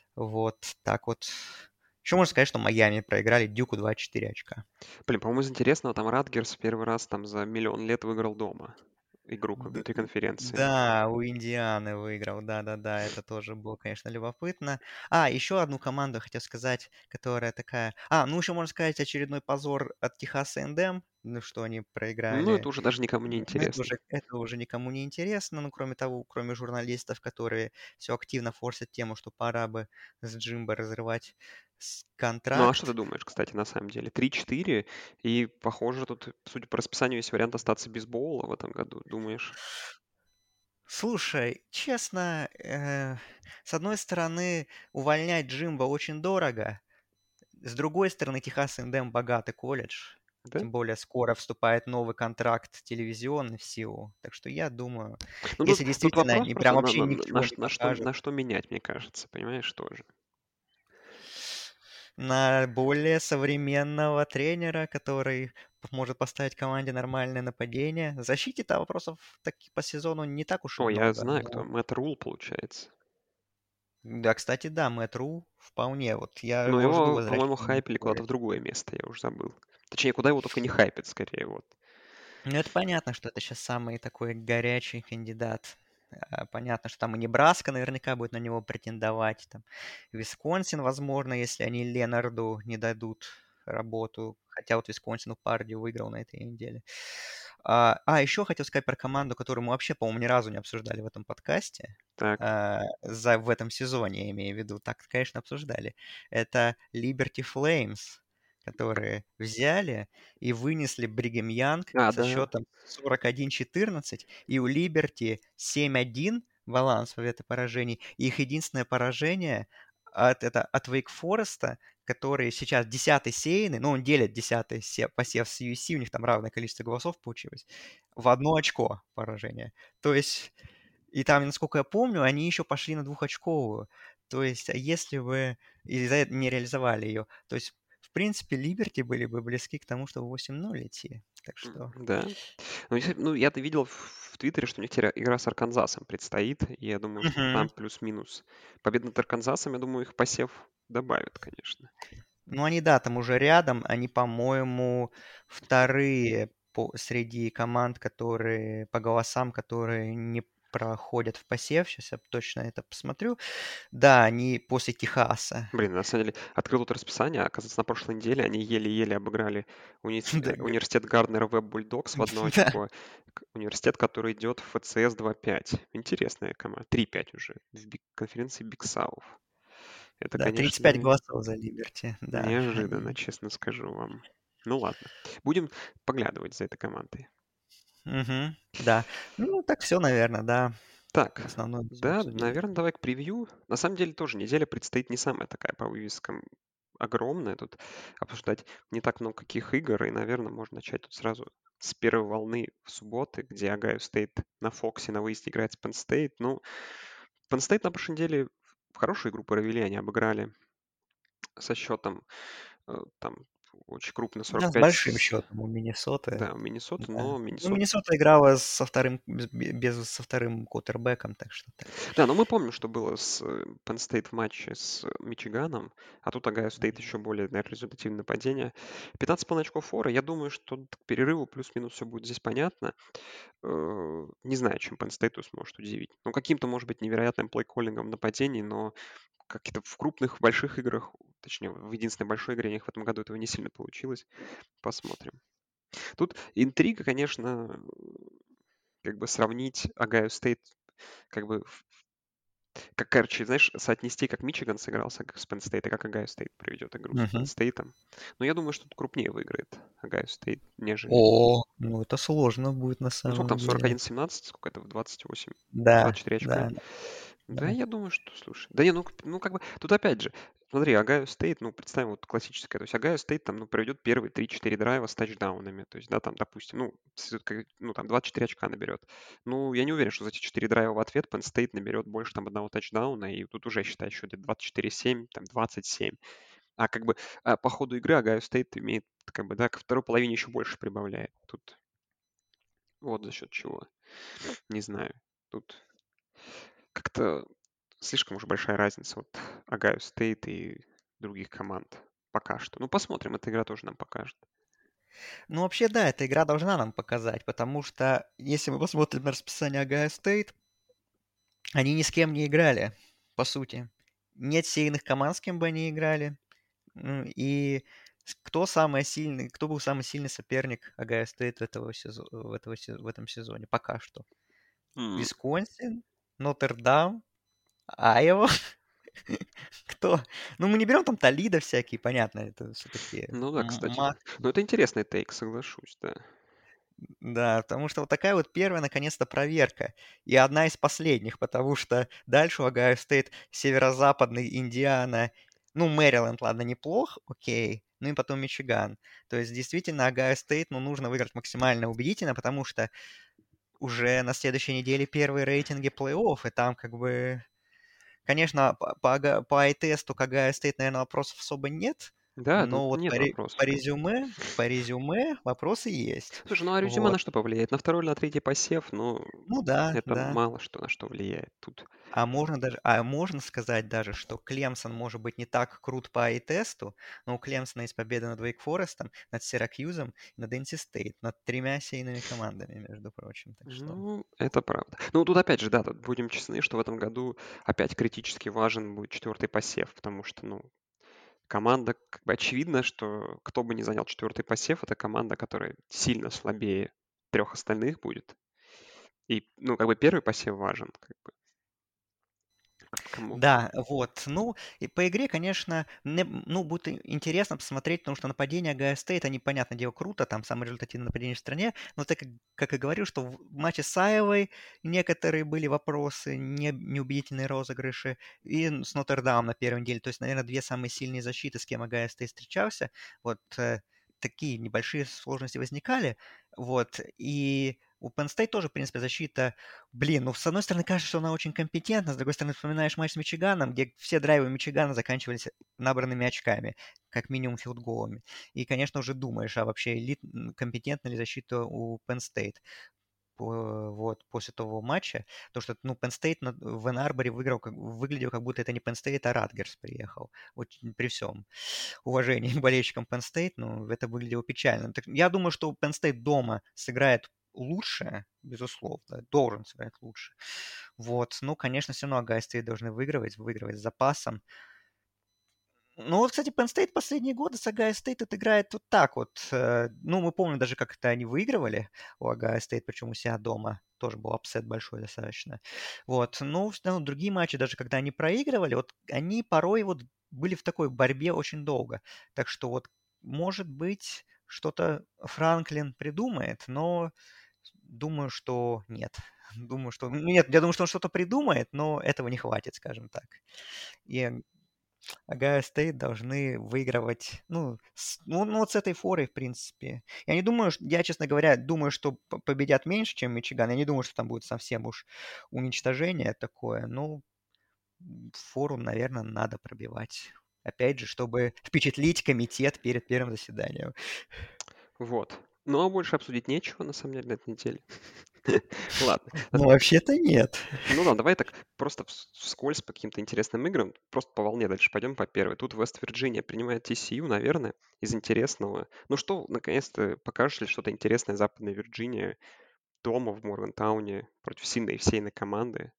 Вот так вот. Еще можно сказать, что Майами проиграли Дюку двадцать четыре очка. Блин, по-моему, из интересного, там Радгерс первый раз там за миллион лет выиграл дома игру как Д- внутри конференции. Да, у Индианы выиграл, да-да-да, это тоже было, конечно, любопытно. А, еще одну команду хотел сказать, которая такая... А, ну еще можно сказать очередной позор от Техаса Энд Эм, ну что они Ну, проиграли. это уже даже никому не Ну, это интересно. уже, это уже никому не интересно, ну, кроме того, кроме журналистов, которые все активно форсят тему, что пора бы с Джимбо разрывать с- Ну, а что ты контракт. думаешь, кстати, на самом деле? Три-четыре, и, похоже, тут, судя по расписанию, есть вариант остаться без боула в этом году. Думаешь? Слушай, честно, э, с одной стороны, увольнять Джимбо очень дорого. С другой стороны, Техас Энд Эм богатый колледж. Да? Тем более скоро вступает новый контракт телевизионный в силу. Так что я думаю, Ну, если тут, тут действительно вопрос они просто, прям на, вообще на, ни к на, чему ш- не на что, покажут, на что менять, мне кажется. Понимаешь, тоже. на более современного тренера, который может поставить команде нормальное нападение. В защите-то вопросов так, по сезону не так уж и О, я много. знаю, кто. Но, Мэтт Рул, получается. да, кстати, да, Мэтт Ру вполне. Вот я Но его жду его, по-моему, возвращения в хайпили куда-то колледж. в другое место, я уже забыл. Точнее, куда его только не хайпят, скорее, вот. Ну, это понятно, что это сейчас самый такой горячий кандидат. А, Понятно, что там и Небраска наверняка будет на него претендовать. Там Висконсин, возможно, если они Ленарду не дадут работу. Хотя вот Висконсин у Пардию выиграл на этой неделе. А, а, еще хотел сказать про команду, которую мы вообще, по-моему, ни разу не обсуждали в этом подкасте. Так. А, за, в этом сезоне, я имею в виду. Так, конечно, обсуждали. Это Liberty Flames, которые взяли и вынесли Бригем Янг А, со да. счетом сорок один четырнадцать, и у Либерти семь один баланс в это поражений. И их единственное поражение от, это, от Вейк Фореста, который сейчас десятый сеянный, ну, он делит десятый се- посев с ю эс си, у них там равное количество голосов получилось, в одно очко поражение. То есть, и там, насколько я помню, они еще пошли на двухочковую. То есть, а если бы из-за этого не реализовали ее, то есть в принципе, Либерти были бы близки к тому, чтобы восемь ноль идти. Так М, что... Да. Ну, если- ну, я-то видел в, в Твиттере, что у них теперь игра с Арканзасом предстоит, и я думаю, что Мгм. там плюс-минус. Победа над Арканзасом, я думаю, их посев добавит, конечно. Ну, они, да, там уже рядом. Они, по-моему, вторые по, среди команд, которые по голосам, которые не проходят в посев. Сейчас я точно это посмотрю. Да, они после Техаса. Блин, на самом деле, открыл тут расписание, а, оказывается, на прошлой неделе они еле-еле обыграли уни- Да, э, г- университет Гарднера Веб Бульдогс в одно да. очко. К- Университет, который идет в эф си эс два пять. Интересная команда. три пять уже в биг- конференции Биг Сауф. Это, Да, тридцать пять конечно, голосов за Либерти, да. неожиданно, Они... честно скажу вам. Ну ладно, будем поглядывать за этой командой. Мгм, да. Ну, так все, наверное, да. Так, Основное все да, обсудили. наверное, давай к превью. На самом деле тоже неделя предстоит не самая такая по вывескам огромная. Тут обсуждать не так много каких игр, и, наверное, можно начать тут сразу с первой волны в субботы, где Огайо Стейт на Фоксе на выезде играет с Penn State. Ну, Penn State на прошлой неделе хорошую игру провели, они обыграли со счетом э, там очень крупно Да, с сорок пять, большим с- счетом у Миннесоты. да, у Миннесоты, Да. но Ну, Миннесота. Миннесота играла со вторым, без, без- со вторым квотербеком, так что так. Да, но мы помним, что было с э, Penn State в матче с э, Мичиганом, а тут Огайо Стейт еще более, наверное, результативное нападение. пятнадцать с половиной очков фора, я думаю, что к перерыву плюс-минус все будет здесь понятно. Э, Не знаю, чем Penn State сможет удивить. Ну, каким-то, может быть, невероятным плей-коллингом в нападении, но как-то в крупных, больших играх, точнее, в единственной большой игре у них в этом году этого не сильно получилось. Посмотрим. Тут интрига, конечно, как бы сравнить Огайо Стейт как бы как, короче, знаешь, соотнести, как Мичиган сыгрался как с Penn State, и как Огайо Стейт проведет игру с Penn Мгм. State. Но я думаю, что тут крупнее выиграет Огайо Стейт, нежели... О, ну это сложно будет на Ну, сколько самом там, деле. сорок один семнадцать, сколько это, в двадцать восемь, Да, двадцать четыре очка? да, Да, да. я думаю, что, слушай, да не, ну, к- ну как бы, тут опять же, смотри, Огайо Стейт, ну, представим, вот классическое, то есть Огайо Стейт там, ну, проведет первые три-четыре драйва с тачдаунами, то есть, да, там, допустим, ну, с- как- ну, там, двадцать четыре очка наберет. Ну, я не уверен, что за эти четыре драйва в ответ Penn State наберет больше, там, одного тачдауна, и тут уже, считай, еще где-то двадцать четыре семь, там, двадцать семь. А как бы а, по ходу игры Огайо Стейт имеет, как бы, да, ко второй половине еще больше прибавляет. Тут вот за счет чего. Не знаю. Тут как-то слишком уж большая разница вот Огайо Стейт и других команд пока что. Ну, посмотрим, эта игра тоже нам покажет. Ну, вообще, да, эта игра должна нам показать, потому что если мы посмотрим на расписание Ohio State, они ни с кем не играли, по сути. Нет сильных команд, с кем бы они играли. М, И с- кто самый сильный, кто был самый сильный соперник Ohio State этого сезо- в, этого се- в этом сезоне? Пока что. М, Висконсин, Нотр-Дам, Айова. Кто? Ну, мы не берем там Толидо всякие, понятно, это все-таки Ну да, кстати. Ну, это интересный тейк, соглашусь, да. Да, потому что вот такая вот первая, наконец-то, проверка. И одна из последних, потому что дальше у Огайо Стейт северо-западный Индиана, ну, Мэриленд, ладно, неплох, окей, ну и потом Мичиган. То есть, действительно, Огайо Стейт, ну, нужно выиграть максимально убедительно, потому что уже на следующей неделе первые рейтинги плей-офф, и там как бы, конечно, по, по, Ага- по ай-тесту к Огайо Стейт, наверное, вопросов особо нет, Да, тут но вот по, нет ре- по вопросов, конечно. резюме, по резюме вопросы есть. Слушай, ну а резюме Вот. на что повлияет? На второй или на третий посев? Ну, Ну да, это да. мало что на что влияет тут. А можно даже, а можно сказать даже, что Клемсон может быть не так крут по ай-тесту, но у Клемсона есть победа над Вейк Форестом, над Сиракьюзом, над Н Си Стейт, над тремя сильными командами, между прочим. Так что, Ну, это правда. Ну, тут опять же, да, тут будем честны, что в этом году опять критически важен будет четвертый посев, потому что, ну, команда, как бы очевидно, что кто бы ни занял четвертый посев, это команда, которая сильно слабее трех остальных будет. И, ну, как бы первый посев важен, как бы, кому. да, вот. Ну, и по игре, конечно, мне, ну, будет и- интересно посмотреть, потому что нападение Гайо Стейт, они, понятное дело, круто, там самое результативное нападение в стране, но так как, как и говорил, что в матче с Айовой некоторые были вопросы, не, неубедительные розыгрыши, и с Нотр-Дам на первой неделе, то есть, наверное, две самые сильные защиты, с кем Гайо Стейт встречался, вот э, такие небольшие сложности возникали, вот, и у Penn State тоже, в принципе, защита. Блин, ну, с одной стороны, кажется, что она очень компетентна, с другой стороны, вспоминаешь матч с Мичиганом, где все драйвы Мичигана заканчивались набранными очками, как минимум филдголами. И, конечно, уже думаешь, а вообще элит, м, компетентна ли защита у Penn State по- вот, после того матча. То, что, ну, Penn State на- в Энн Арборе выиграл, как, выглядел, как будто это не Penn State, а Радгерс приехал. Очень, при всем уважении к болельщикам Penn State, но это выглядело печально. Так, я думаю, что Penn State дома сыграет лучше, безусловно, должен сыграть лучше. Вот. Ну, конечно, все равно Агайо Стейт должны выигрывать, выигрывать с запасом. Ну вот, кстати, Penn State последние годы с Ohio State играет вот так вот. э, Ну, мы помним даже, как это они выигрывали у Ohio State, причем у себя дома. Тоже был апсет большой достаточно. Вот. Ну, в основном другие матчи, даже когда они проигрывали, вот они порой вот были в такой борьбе очень долго. Так что вот, может быть, что-то Франклин придумает, но думаю, что нет. Думаю, что... ну, Нет, я думаю, что он что-то придумает, но этого не хватит, скажем так. И Ohio State должны выигрывать, ну, с, ну, ну, вот с этой форой, в принципе. Я не думаю, что, я, честно говоря, думаю, что п- победят меньше, чем Мичиган. Я не думаю, что там будет совсем уж уничтожение такое. Ну, м, фору, наверное, надо пробивать. Опять же, чтобы впечатлить комитет перед первым заседанием. Вот. Ну, а больше обсудить нечего, на самом деле, на этой неделе. Ладно. Ну, вообще-то нет. Ну да, давай так просто вс- вскользь по каким-то интересным играм, просто по волне дальше пойдем по первой. Тут Вест-Вирджиния принимает ти си ю, наверное, из интересного. Ну что, наконец-то покажешь ли что-то интересное Западной Вирджинии дома в Моргантауне против сильной и всейной команды?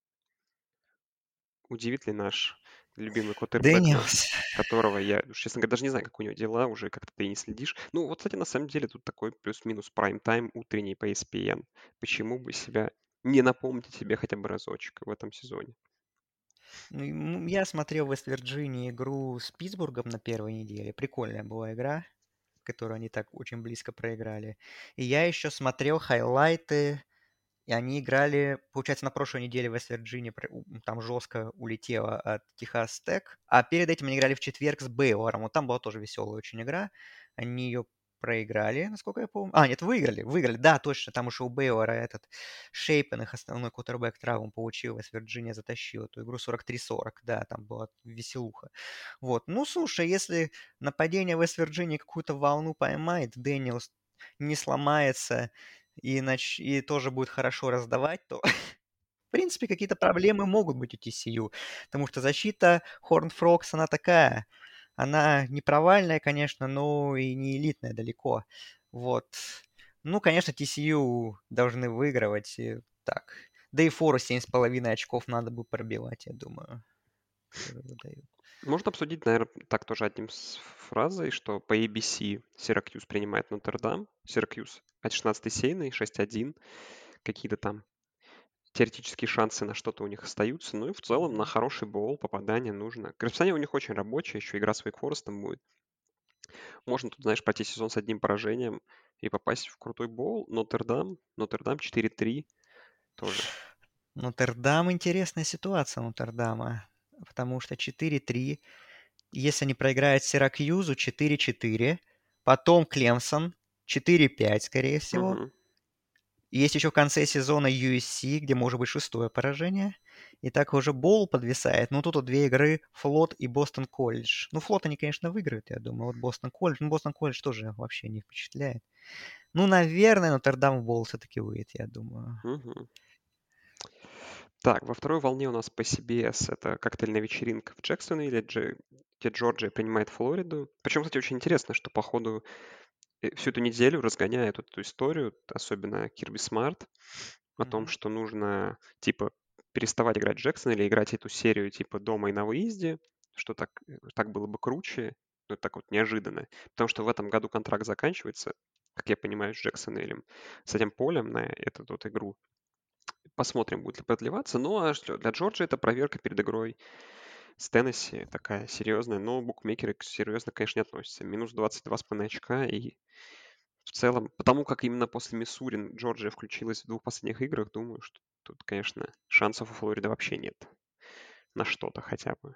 Удивит ли наш любимый квотербек, на Дэниелс. которого я, уж, честно говоря, даже не знаю, как у него дела, уже как-то ты и не следишь. Ну вот, кстати, на самом деле тут такой плюс-минус прайм-тайм утренний по эс пи эн. Почему бы себя не напомнить о себе хотя бы разочек в этом сезоне? Ну, и, м, я смотрел в Вест-Вирджинии игру с Питтсбургом на первой неделе. Прикольная была игра, которую они так очень близко проиграли. И я еще смотрел хайлайты. И они играли, получается, на прошлой неделе Вест-Вирджиния про- у- там жестко улетела от Техас Тек, а перед этим они играли в четверг с Бейлором. Вот там была тоже веселая очень игра. Они ее проиграли, насколько я помню. А, нет, выиграли, выиграли, да, точно. Там уже у Бейлора этот Шейпен, их основной квотербек, травму получил, Вест-Вирджиния затащила эту игру сорок три сорок. Да, там была веселуха. Вот, ну, слушай, если нападение Вест-Вирджинии какую-то волну поймает, Дэниелс не сломается, и, нач... и тоже будет хорошо раздавать, то, в принципе, какие-то проблемы могут быть у ти си ю. Потому что защита Horned Frogs, она такая. Она не провальная, конечно, но и не элитная далеко. Вот. Ну, конечно, ти си ю должны выигрывать. И так. Да и фору семь с половиной очков надо бы пробивать, я думаю. Которые выдают. Можно обсудить, наверное, так тоже одним с фразой, что по эй би си Сиракьюз принимает Нотр-Дам. Сиракьюз от шестнадцатый сейный, шесть один. Какие-то там теоретические шансы на что-то у них остаются. Ну и в целом на Мгм. хороший боул попадание нужно. Расписание у них очень рабочее, еще игра с Вейкфорестом будет. Можно тут, знаешь, пойти сезон с одним поражением и попасть в крутой боул. Нотр-Дам, Нотр-Дам четыре три тоже. Нотр-Дам, интересная ситуация Нотр-Дама. Потому что четыре три. Если они проиграют Сиракьюзу четыре четыре, потом Клемсон четыре пять, скорее всего. Мгм. И есть еще в конце сезона ю эс си, где может быть шестое поражение. И так уже Боул подвисает. Ну, тут вот две игры, Флот и Бостон Колледж. Ну, Флот они, конечно, выиграют, я думаю. Вот Бостон Колледж. Ну, Бостон Колледж тоже вообще не впечатляет. Ну, наверное, Нотр-Дам в Боул все-таки выйдет, я думаю. Мгм. Так, во второй волне у нас по си би эс это коктейльная вечеринка в Джексонвилле, Дже- где Джорджия принимает Флориду. Причем, кстати, очень интересно, что по ходу э, всю эту неделю разгоняет вот эту историю, особенно Кирби Смарт, о том, Мгм. что нужно, типа, переставать играть в Джексон или играть эту серию, типа, дома и на выезде, что так, э, так было бы круче, но так вот неожиданно. Потому что в этом году контракт заканчивается, как я понимаю, с Джексонвиллем, с этим полем на эту вот игру. Посмотрим, будет ли продлеваться. Ну, а что, для Джорджии это проверка перед игрой с Теннесси такая серьезная, но букмекеры к- серьезно, конечно, не относятся. Минус двадцать два с половиной очка, и в целом, потому как именно после Миссури Джорджия включилась в двух последних играх, думаю, что тут, конечно, шансов у Флориды вообще нет на что-то хотя бы.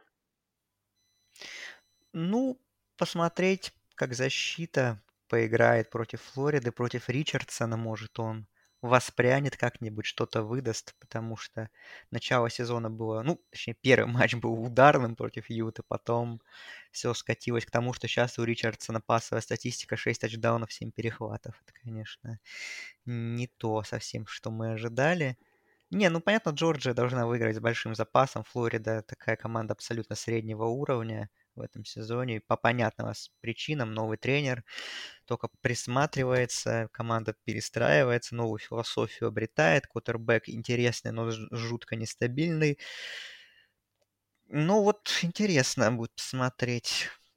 Ну, посмотреть, как защита поиграет против Флориды, против Ричардсона, может, он воспрянет как-нибудь, что-то выдаст, потому что начало сезона было, ну, точнее, первый матч был ударным против Юты, потом все скатилось к тому, что сейчас у Ричардсона пасовая статистика шесть тачдаунов, семь перехватов. Это, конечно, не то совсем, что мы ожидали. Не, ну понятно, Джорджия должна выиграть с большим запасом. Флорида такая команда абсолютно среднего уровня в этом сезоне. По понятным с- причинам новый тренер только присматривается, команда перестраивается, новую философию обретает. Квотербек интересный, но ж- жутко нестабильный. Ну вот интересно будет посмотреть.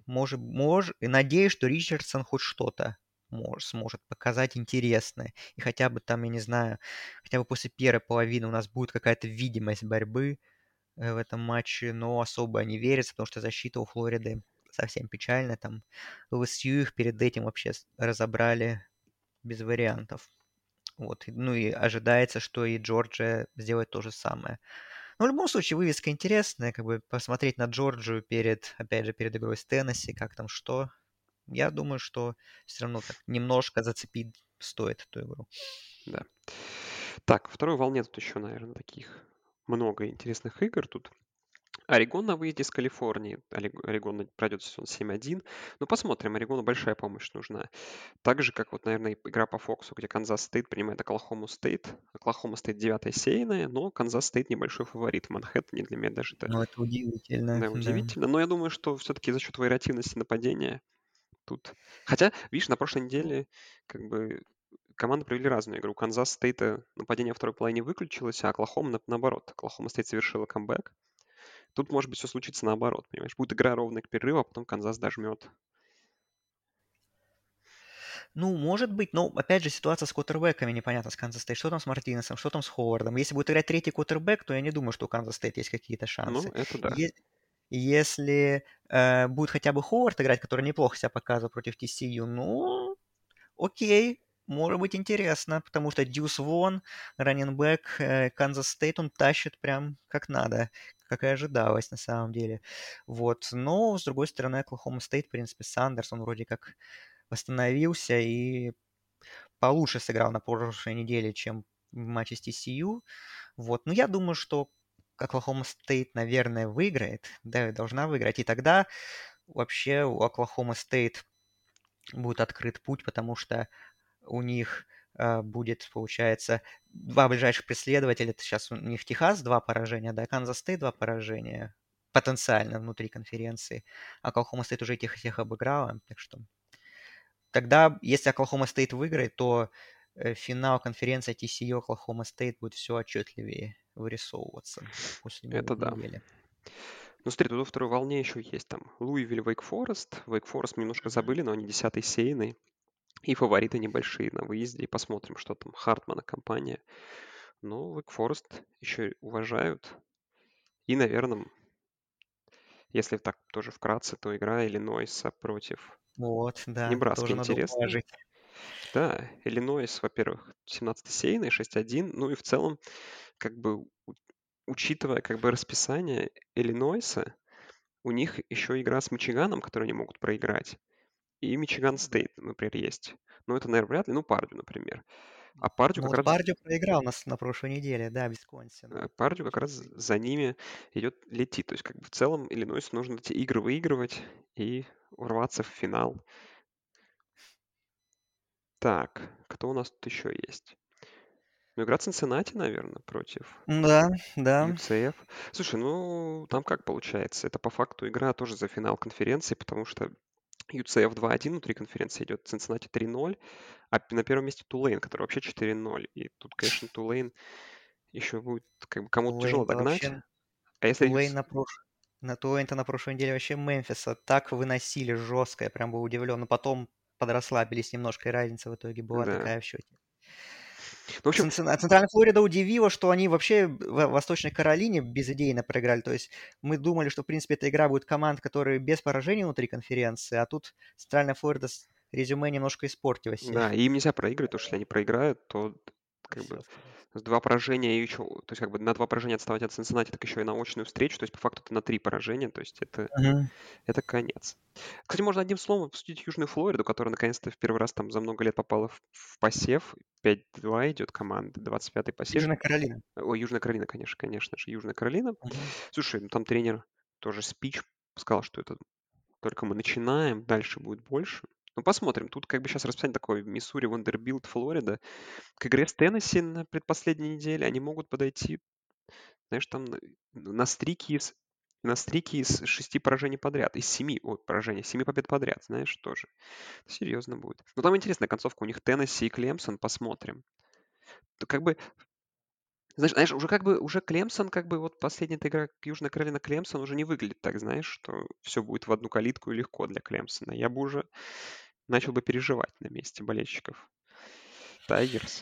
может, мож, и надеюсь, что Ричардсон хоть что-то мож- сможет показать интересное. И хотя бы там, я не знаю, хотя бы после первой половины у нас будет какая-то видимость борьбы э, в этом матче, но особо не верится, потому что защита у Флориды совсем печальная. Там Л С Ю их перед этим вообще с- разобрали без вариантов. Вот. И- Ну и ожидается, что и Джорджия сделает то же самое. Но в любом случае вывеска интересная, как бы посмотреть на Джорджию перед, опять же, перед игрой с Теннесси, как там что. Я думаю, что все равно так немножко зацепить стоит эту игру. Да. Так, во второй волне тут еще, наверное, таких много интересных игр. Тут Орегон на выезде с Калифорнии. Олег- Орегон пройдет сезон семь один. Ну, посмотрим. Орегону большая помощь нужна. Так же, как вот, наверное, игра по Фоксу, где Канзас Стейт принимает Оклахому Стейт. Оклахома Стейт девятая сейная, но Канзас Стейт небольшой фаворит в Манхэттене. Для меня даже это, Ну, это удивительно, да, да. удивительно. Но я думаю, что все-таки за счет вариативности нападения тут... Хотя, видишь, на прошлой неделе как бы команды провели разную игру. У Канзас Стейта нападение во второй половине выключилось, а Оклахома на- наоборот. Оклахома Стейт совершила камбэк. Тут, может быть, все случится наоборот, понимаешь? Будет игра ровная к перерыву, а потом Канзас дожмет. Ну, может быть, но, опять же, ситуация с квотербеками непонятна с Канзас Стейт. Что там с Мартинесом, что там с Ховардом? Если будет играть третий квотербек, то я не думаю, что у Канзас Стейт есть какие-то Ну, шансы. это да. Е- Если э, будет хотя бы Ховард играть, который неплохо себя показывал против Ти Си Ю, ну, окей, может быть интересно, потому что Дьюс Вон, раннинбэк Канзас Стейт, он тащит прям как надо, как и ожидалось на самом деле. Вот. Но, с другой стороны, Оклахома Стейт, в принципе, Сандерс, он вроде как восстановился и получше сыграл на прошлой неделе, чем в матче с Ти Си Ю. Вот. Но я думаю, что Оклахома Стейт, наверное, выиграет, да, должна выиграть. И тогда вообще у Оклахома Стейт будет открыт путь, потому что у них э, будет, получается, два ближайших преследователя. Это сейчас у них Техас два поражения, да, Канзас Стейт два поражения потенциально внутри конференции. А Оклахома Стейт уже этих всех обыграла, так что тогда, если Оклахома Стейт выиграет, то э, финал конференции Ти Си Ю Оклахома Стейт будет все отчетливее вырисовываться после Это да. недели. Ну, смотри, тут во второй волне еще есть там Луивиль, Вейк Форест. Вейк Форест мы немножко Мгм. забыли, но они десятый сейный. И фавориты небольшие на выезде. И посмотрим, что там Хартмана компания. Но Вейк Форест еще уважают. И, наверное, если так тоже вкратце, то игра Иллинойса против Вот, да, Небраски тоже надо интересная. уважить. Да, Иллинойс, во-первых, семнадцатый сейный, шесть один. Ну и в целом, как бы, у- учитывая как бы расписание Иллинойса, у них еще игра с Мичиганом, которую они могут проиграть. И Мичиган Стейт, например, есть. Ну, это, наверное, вряд ли. Ну, Пардю, например. А Пардю Ну как вот раз, Пардию проиграл нас на прошлой неделе, да, Висконсину. э, Пардю как раз за ними идет, летит. То есть, как бы в целом Иллинойсу нужно эти игры выигрывать и урваться в финал. Так, кто у нас тут еще есть? Ну, игра Цинциннати, наверное, против Да, да. Ю Си Эф. Слушай, ну, там как получается? Это по факту игра тоже за финал конференции, потому что Ю Си Эф два один внутри конференции идет, Цинциннати три ноль, а п- на первом месте Тулейн, который вообще четыре ноль. И тут, конечно, Тулейн еще будет, как бы, кому-то тяжело Тулейн-то догнать. вообще, А если Тулейн Ю Си... на прош... на Тулейн-то на прошлой неделе вообще Мемфиса так выносили жестко, я прям был удивлен. Но потом подрасслабились немножко, и разница в итоге была Да. такая в счете. Ну, в общем, Цинцинна- Центральная Флорида удивила, что они вообще в Восточной Каролине безыдейно проиграли. То есть мы думали, что, в принципе, эта игра будет команд, которые без поражений внутри конференции, а тут Центральная Флорида с резюме немножко испортила себе. да, и им нельзя проигрывать, потому что если они проиграют, то как бы Все, скорее с два поражения и еще, то есть как бы на два поражения отставать от Цинциннати, так еще и на очную встречу, то есть по факту это на три поражения, то есть это всего. Это конец. Кстати, можно одним словом обсудить Южную Флориду, которая наконец-то в первый раз там за много лет попала в, в посев. пять два идет команда, двадцать пятый посев. Южная Каролина. Ой, Южная Каролина, конечно, конечно же, Южная Каролина. Мгм. Слушай, ну там тренер тоже спич сказал, что это только мы начинаем, дальше будет больше. Ну, посмотрим. Тут как бы сейчас расписание такое. Миссури, Вандербилт, Флорида. К игре с Теннесси на предпоследней неделе они могут подойти, знаешь, там на, на стрики из на стрики из шести поражений подряд, из семи, ой, поражений, семи побед подряд, знаешь, тоже. Серьезно будет. Но там интересная концовка, у них Теннесси и Клемсон, посмотрим. То как бы Знаешь знаешь, уже как бы, уже Клемсон, как бы вот последняя эта игра Южная Каролина Клемсон уже не выглядит так, знаешь, что все будет в одну калитку и легко для Клемсона. Я бы уже начал бы переживать на месте болельщиков Тайгерс.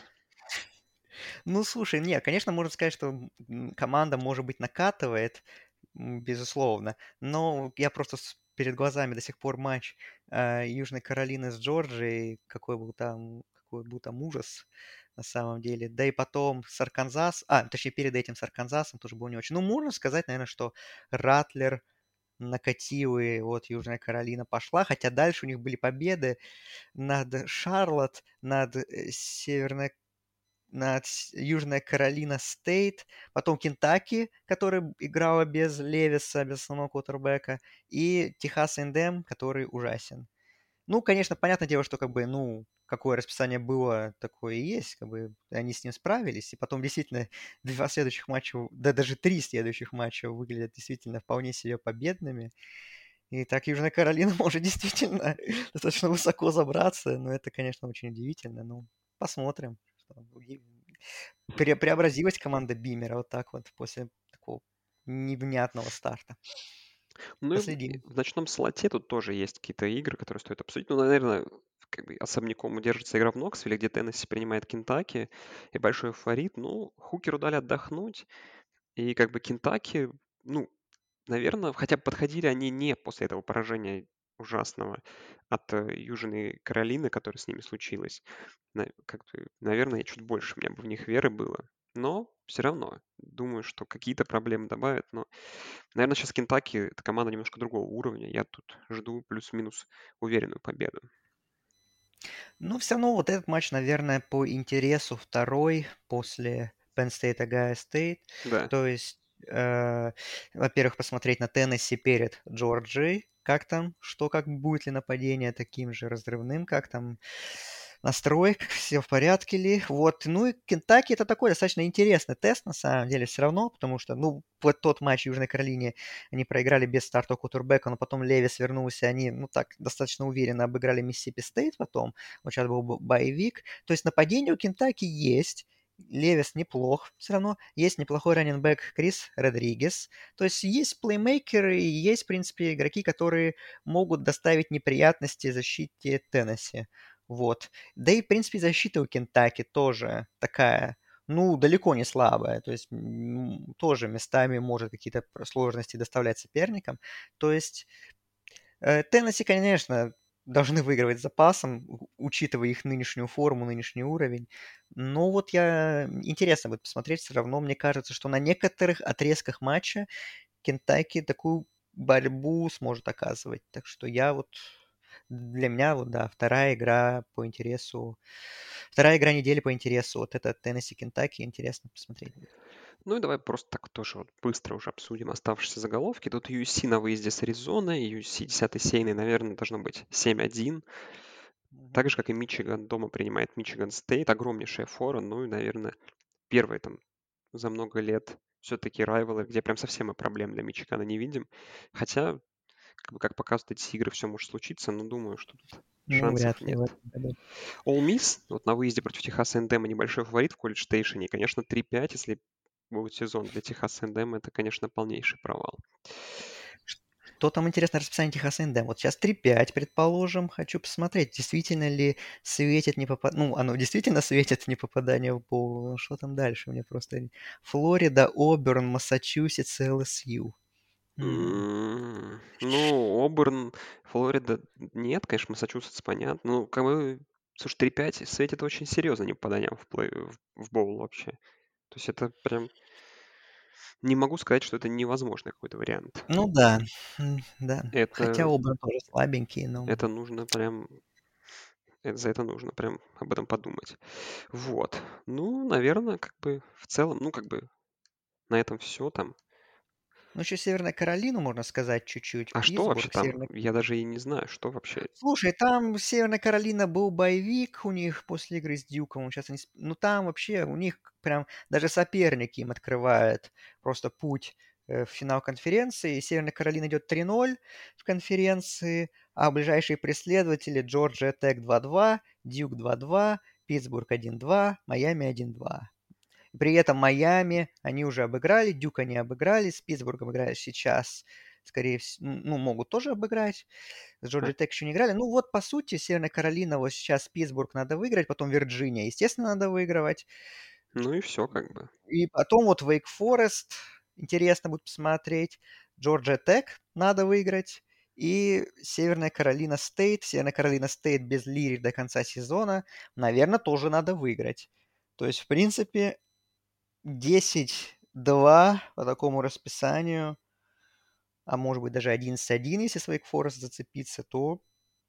Ну, слушай, не, конечно, можно сказать, что м, команда, может быть, накатывает, м, безусловно, но я просто с- перед глазами до сих пор матч а, Южной Каролины с Джорджией, какой был там, какой был там ужас на самом деле. Да и потом с Арканзас, а, точнее, перед этим с Арканзасом тоже был не очень. Ну, можно сказать, наверное, что Ратлер накатил, и вот Южная Каролина пошла, хотя дальше у них были победы над Шарлотт, над э, Северной над с- Южная Каролина Стейт, потом Кентаки, которая играла без Левиса, без основного квотербека, и Техас Эндем, который ужасен. Ну, конечно, понятное дело, что как бы, ну, какое расписание было, такое и есть, как бы они с ним справились, и потом действительно два следующих матча, да даже три следующих матча выглядят действительно вполне себе победными. И так Южная Каролина может действительно достаточно высоко забраться, но это, конечно, очень удивительно. Ну, посмотрим. Что там. Пре преобразилась команда Бимера вот так вот после такого невнятного старта. Ну и Последим. в ночном слоте тут тоже есть какие-то игры, которые стоит обсудить. Ну, наверное, как бы особняком удержится игра в Ноксвилле, где Теннесси принимает Кентаки, и большой фаворит. Ну, Хукеру дали отдохнуть, и как бы Кентаки, ну, наверное, хотя бы подходили они не после этого поражения ужасного от э, Южной Каролины, которое с ними случилось. На- как бы, наверное, чуть больше у меня бы в них веры было. Но все равно, думаю, что какие-то проблемы добавят. Но, наверное, сейчас Кентаки — это команда немножко другого уровня. Я тут жду плюс-минус уверенную победу. Но все равно вот этот матч, наверное, по интересу второй после Penn State Ohio State. Да. То есть, э, во-первых, посмотреть на Теннесси перед Джорджией. Как там, что, как будет ли нападение таким же разрывным, как там настрой, все в порядке ли. Вот. Ну и Кентаки это такой достаточно интересный тест, на самом деле, все равно, потому что, ну, вот тот матч в Южной Каролине они проиграли без старта кутербека, но потом Левис вернулся, они, ну, так, достаточно уверенно обыграли Миссисипи Стейт потом. Вот сейчас был бо- боевик. То есть нападение у Кентаки есть. Левис неплох все равно. Есть неплохой раненбэк Крис Родригес. То есть есть плеймейкеры и есть, в принципе, игроки, которые могут доставить неприятности защите Теннесси. Вот. Да и, в принципе, защита у Кентаки тоже такая, ну, далеко не слабая. То есть м, тоже местами может какие-то пр- сложности доставлять соперникам. То есть э, Теннесси, конечно, должны выигрывать с запасом, у- учитывая их нынешнюю форму, нынешний уровень. Но вот я... Интересно будет посмотреть все равно. Мне кажется, что на некоторых отрезках матча Кентаки такую борьбу сможет оказывать. Так что я вот... Для меня вот, да, вторая игра по интересу. Вторая игра недели по интересу. Вот это Теннесси Кентаки. Интересно посмотреть будет. Ну и давай просто так тоже вот быстро уже обсудим оставшиеся заголовки. Тут ю эс си на выезде с Аризоной, ю эс си десятый сейный, наверное, должно быть семь один. Так Мгм. же, как и Мичиган дома принимает Мичиган Стейт. Огромнейшая фора. Ну и, наверное, первый там за много лет все-таки райвелы, где прям совсем мы проблем для Мичигана не видим. Хотя, как бы, как показывают эти игры, все может случиться, но думаю, что тут Ну, шансов вряд ли нет. в этом году. All Miss, вот на выезде против Техаса Энд Эм небольшой фаворит в колледж Стейшене. И, конечно, три пять, если будет сезон для Техаса Энд Эм, это, конечно, полнейший провал. Что там интересно расписание Техаса Энд Эм? Вот сейчас три пять, предположим. Хочу посмотреть, действительно ли светит не попад... Ну, оно действительно светит не попадание в боул. Что там дальше? Мне просто... Флорида, Оберн, Массачусетс, Л С Ю. М. М, Ну, Оберн, Флорида, нет, конечно, Массачусетс, понятно. Ну, как бы, слушай, три пять светит очень серьезно не попаданием в, плей, в, в боул вообще. То есть это прям... Не могу сказать, что это невозможный какой-то вариант. Ну да, м, да. Хотя Это, Оберн тоже слабенький, но... это нужно прям... это- За это нужно прям об этом подумать. Вот. Ну, наверное, как бы в целом, ну, как бы на этом все там. Ну, еще Северная Каролина, можно сказать, чуть-чуть. А что вообще Питтсбург, там? Северная... Я даже и не знаю, что вообще. Слушай, там Северная Каролина был боевик у них после игры с Дьюком. Сейчас они... с- Ну, там вообще у них прям даже соперники им открывают просто путь э, в финал конференции. Северная Каролина идет три ноль в конференции, а ближайшие преследователи Джорджия Тек два два, Дьюк два два, Питтсбург один два, Майами один два. При этом Майами они уже обыграли, Дюк они обыграли, с Питтсбургом играют сейчас, скорее всего, ну, могут тоже обыграть. С А, Джорджией Тек еще не играли. Ну вот, по сути, Северная Каролина, вот сейчас Питтсбург надо выиграть, потом Вирджиния, естественно, надо выигрывать. Ну и все как бы. И потом вот Вейк Форест, интересно будет посмотреть. Джорджия Тек надо выиграть. И Северная Каролина Стейт. Северная Каролина Стейт без Лири до конца сезона, наверное, тоже надо выиграть. То есть, в принципе, десять-два по такому расписанию, а может быть даже одиннадцать один, если с Wake Forest зацепиться, то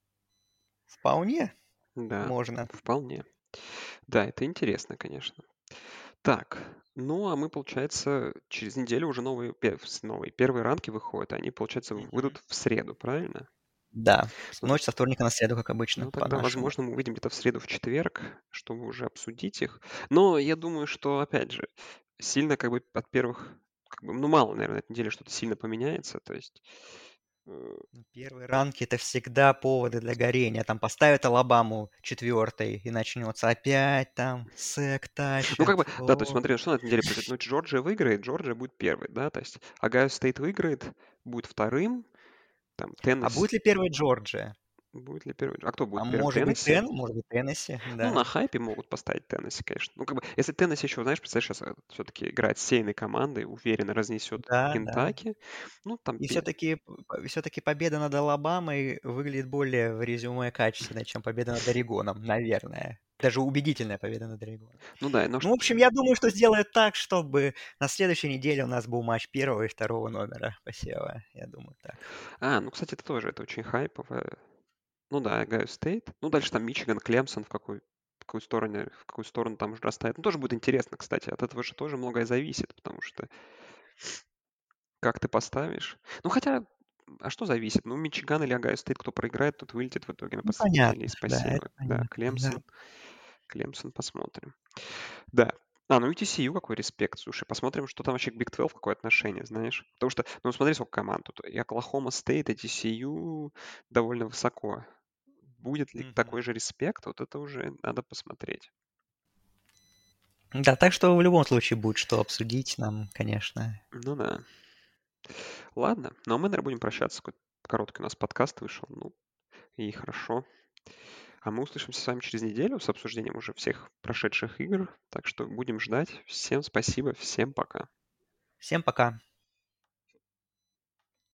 вполне Да, можно. вполне. Да, это интересно, конечно. Так, ну а мы, получается, через неделю уже новые, пе- с- новые первые ранки выходят. Они, получается, Мгм. выйдут в среду, правильно? Да, с- Ну, т- ночь со вторника на среду, как обычно, ну, тогда, по-нашему. возможно, мы увидим где-то в среду, в четверг, чтобы уже обсудить их. Но я думаю, что, опять же, сильно как бы от первых, как бы, ну, мало, наверное, на этой неделе что-то сильно поменяется. То есть, э, Ну, первые ранки — это всегда поводы для горения. Там поставят Алабаму четвертой, и начнется опять там сэк ну, как бы, тащат. да, то есть О. смотри, что на этой неделе произойдет. Ну, Джорджия выиграет, Джорджия будет первой, да, то есть Огайо Стейт выиграет, будет вторым, там, А Теннесси, будет ли первой Джорджия? будет ли первый? А кто А будет первым? может быть Теннесси? Тен, может быть Теннесси, Ну, на да. хайпе могут поставить Теннесси, конечно. Ну, как бы, если Теннесси еще, знаешь, представляешь, сейчас все-таки играет с сильной командой, уверенно разнесет Да, да. Кентаки, ну, там, И пе- все-таки все-таки победа над Алабамой выглядит более в резюме качественно, чем победа над Орегоном, наверное. Даже убедительная победа над Орегоном. ну да, но, Ну, в общем, я думаю, что сделают так, чтобы на следующей неделе у нас был матч первого и второго номера посева. Я думаю, так. а, ну, кстати, это тоже, это очень хайпово. Ну да, Огайо Стейт. Ну, дальше там Мичиган, Клемсон, в какой, в какую сторону, в какую сторону там уже растает. Ну, тоже будет интересно, кстати. От этого же тоже многое зависит, потому что как ты поставишь. Ну, хотя, а что зависит? Ну, Мичиган или Огайо Стейт, кто проиграет, тот вылетит в итоге на Ну, последней неделе понятно, из да, это посева. Да, понятно, да. Клемсон. Клемсон посмотрим. Да. А, ну и ти си ю какой респект. Слушай, посмотрим, что там вообще к Биг двенадцать, какое отношение, знаешь. Потому что, ну смотри, сколько команд тут. И Оклахома Стейт, и ти си ю довольно высоко. Будет ли Мгм. такой же респект? Вот это уже надо посмотреть. Да, так что в любом случае будет что обсудить нам, конечно. Ну да. Ладно, ну а мы, наверное, будем прощаться. Какой короткий у нас подкаст вышел. Ну и хорошо. А мы услышимся с вами через неделю с обсуждением уже всех прошедших игр. Так что будем ждать. Всем спасибо, всем пока. Всем пока.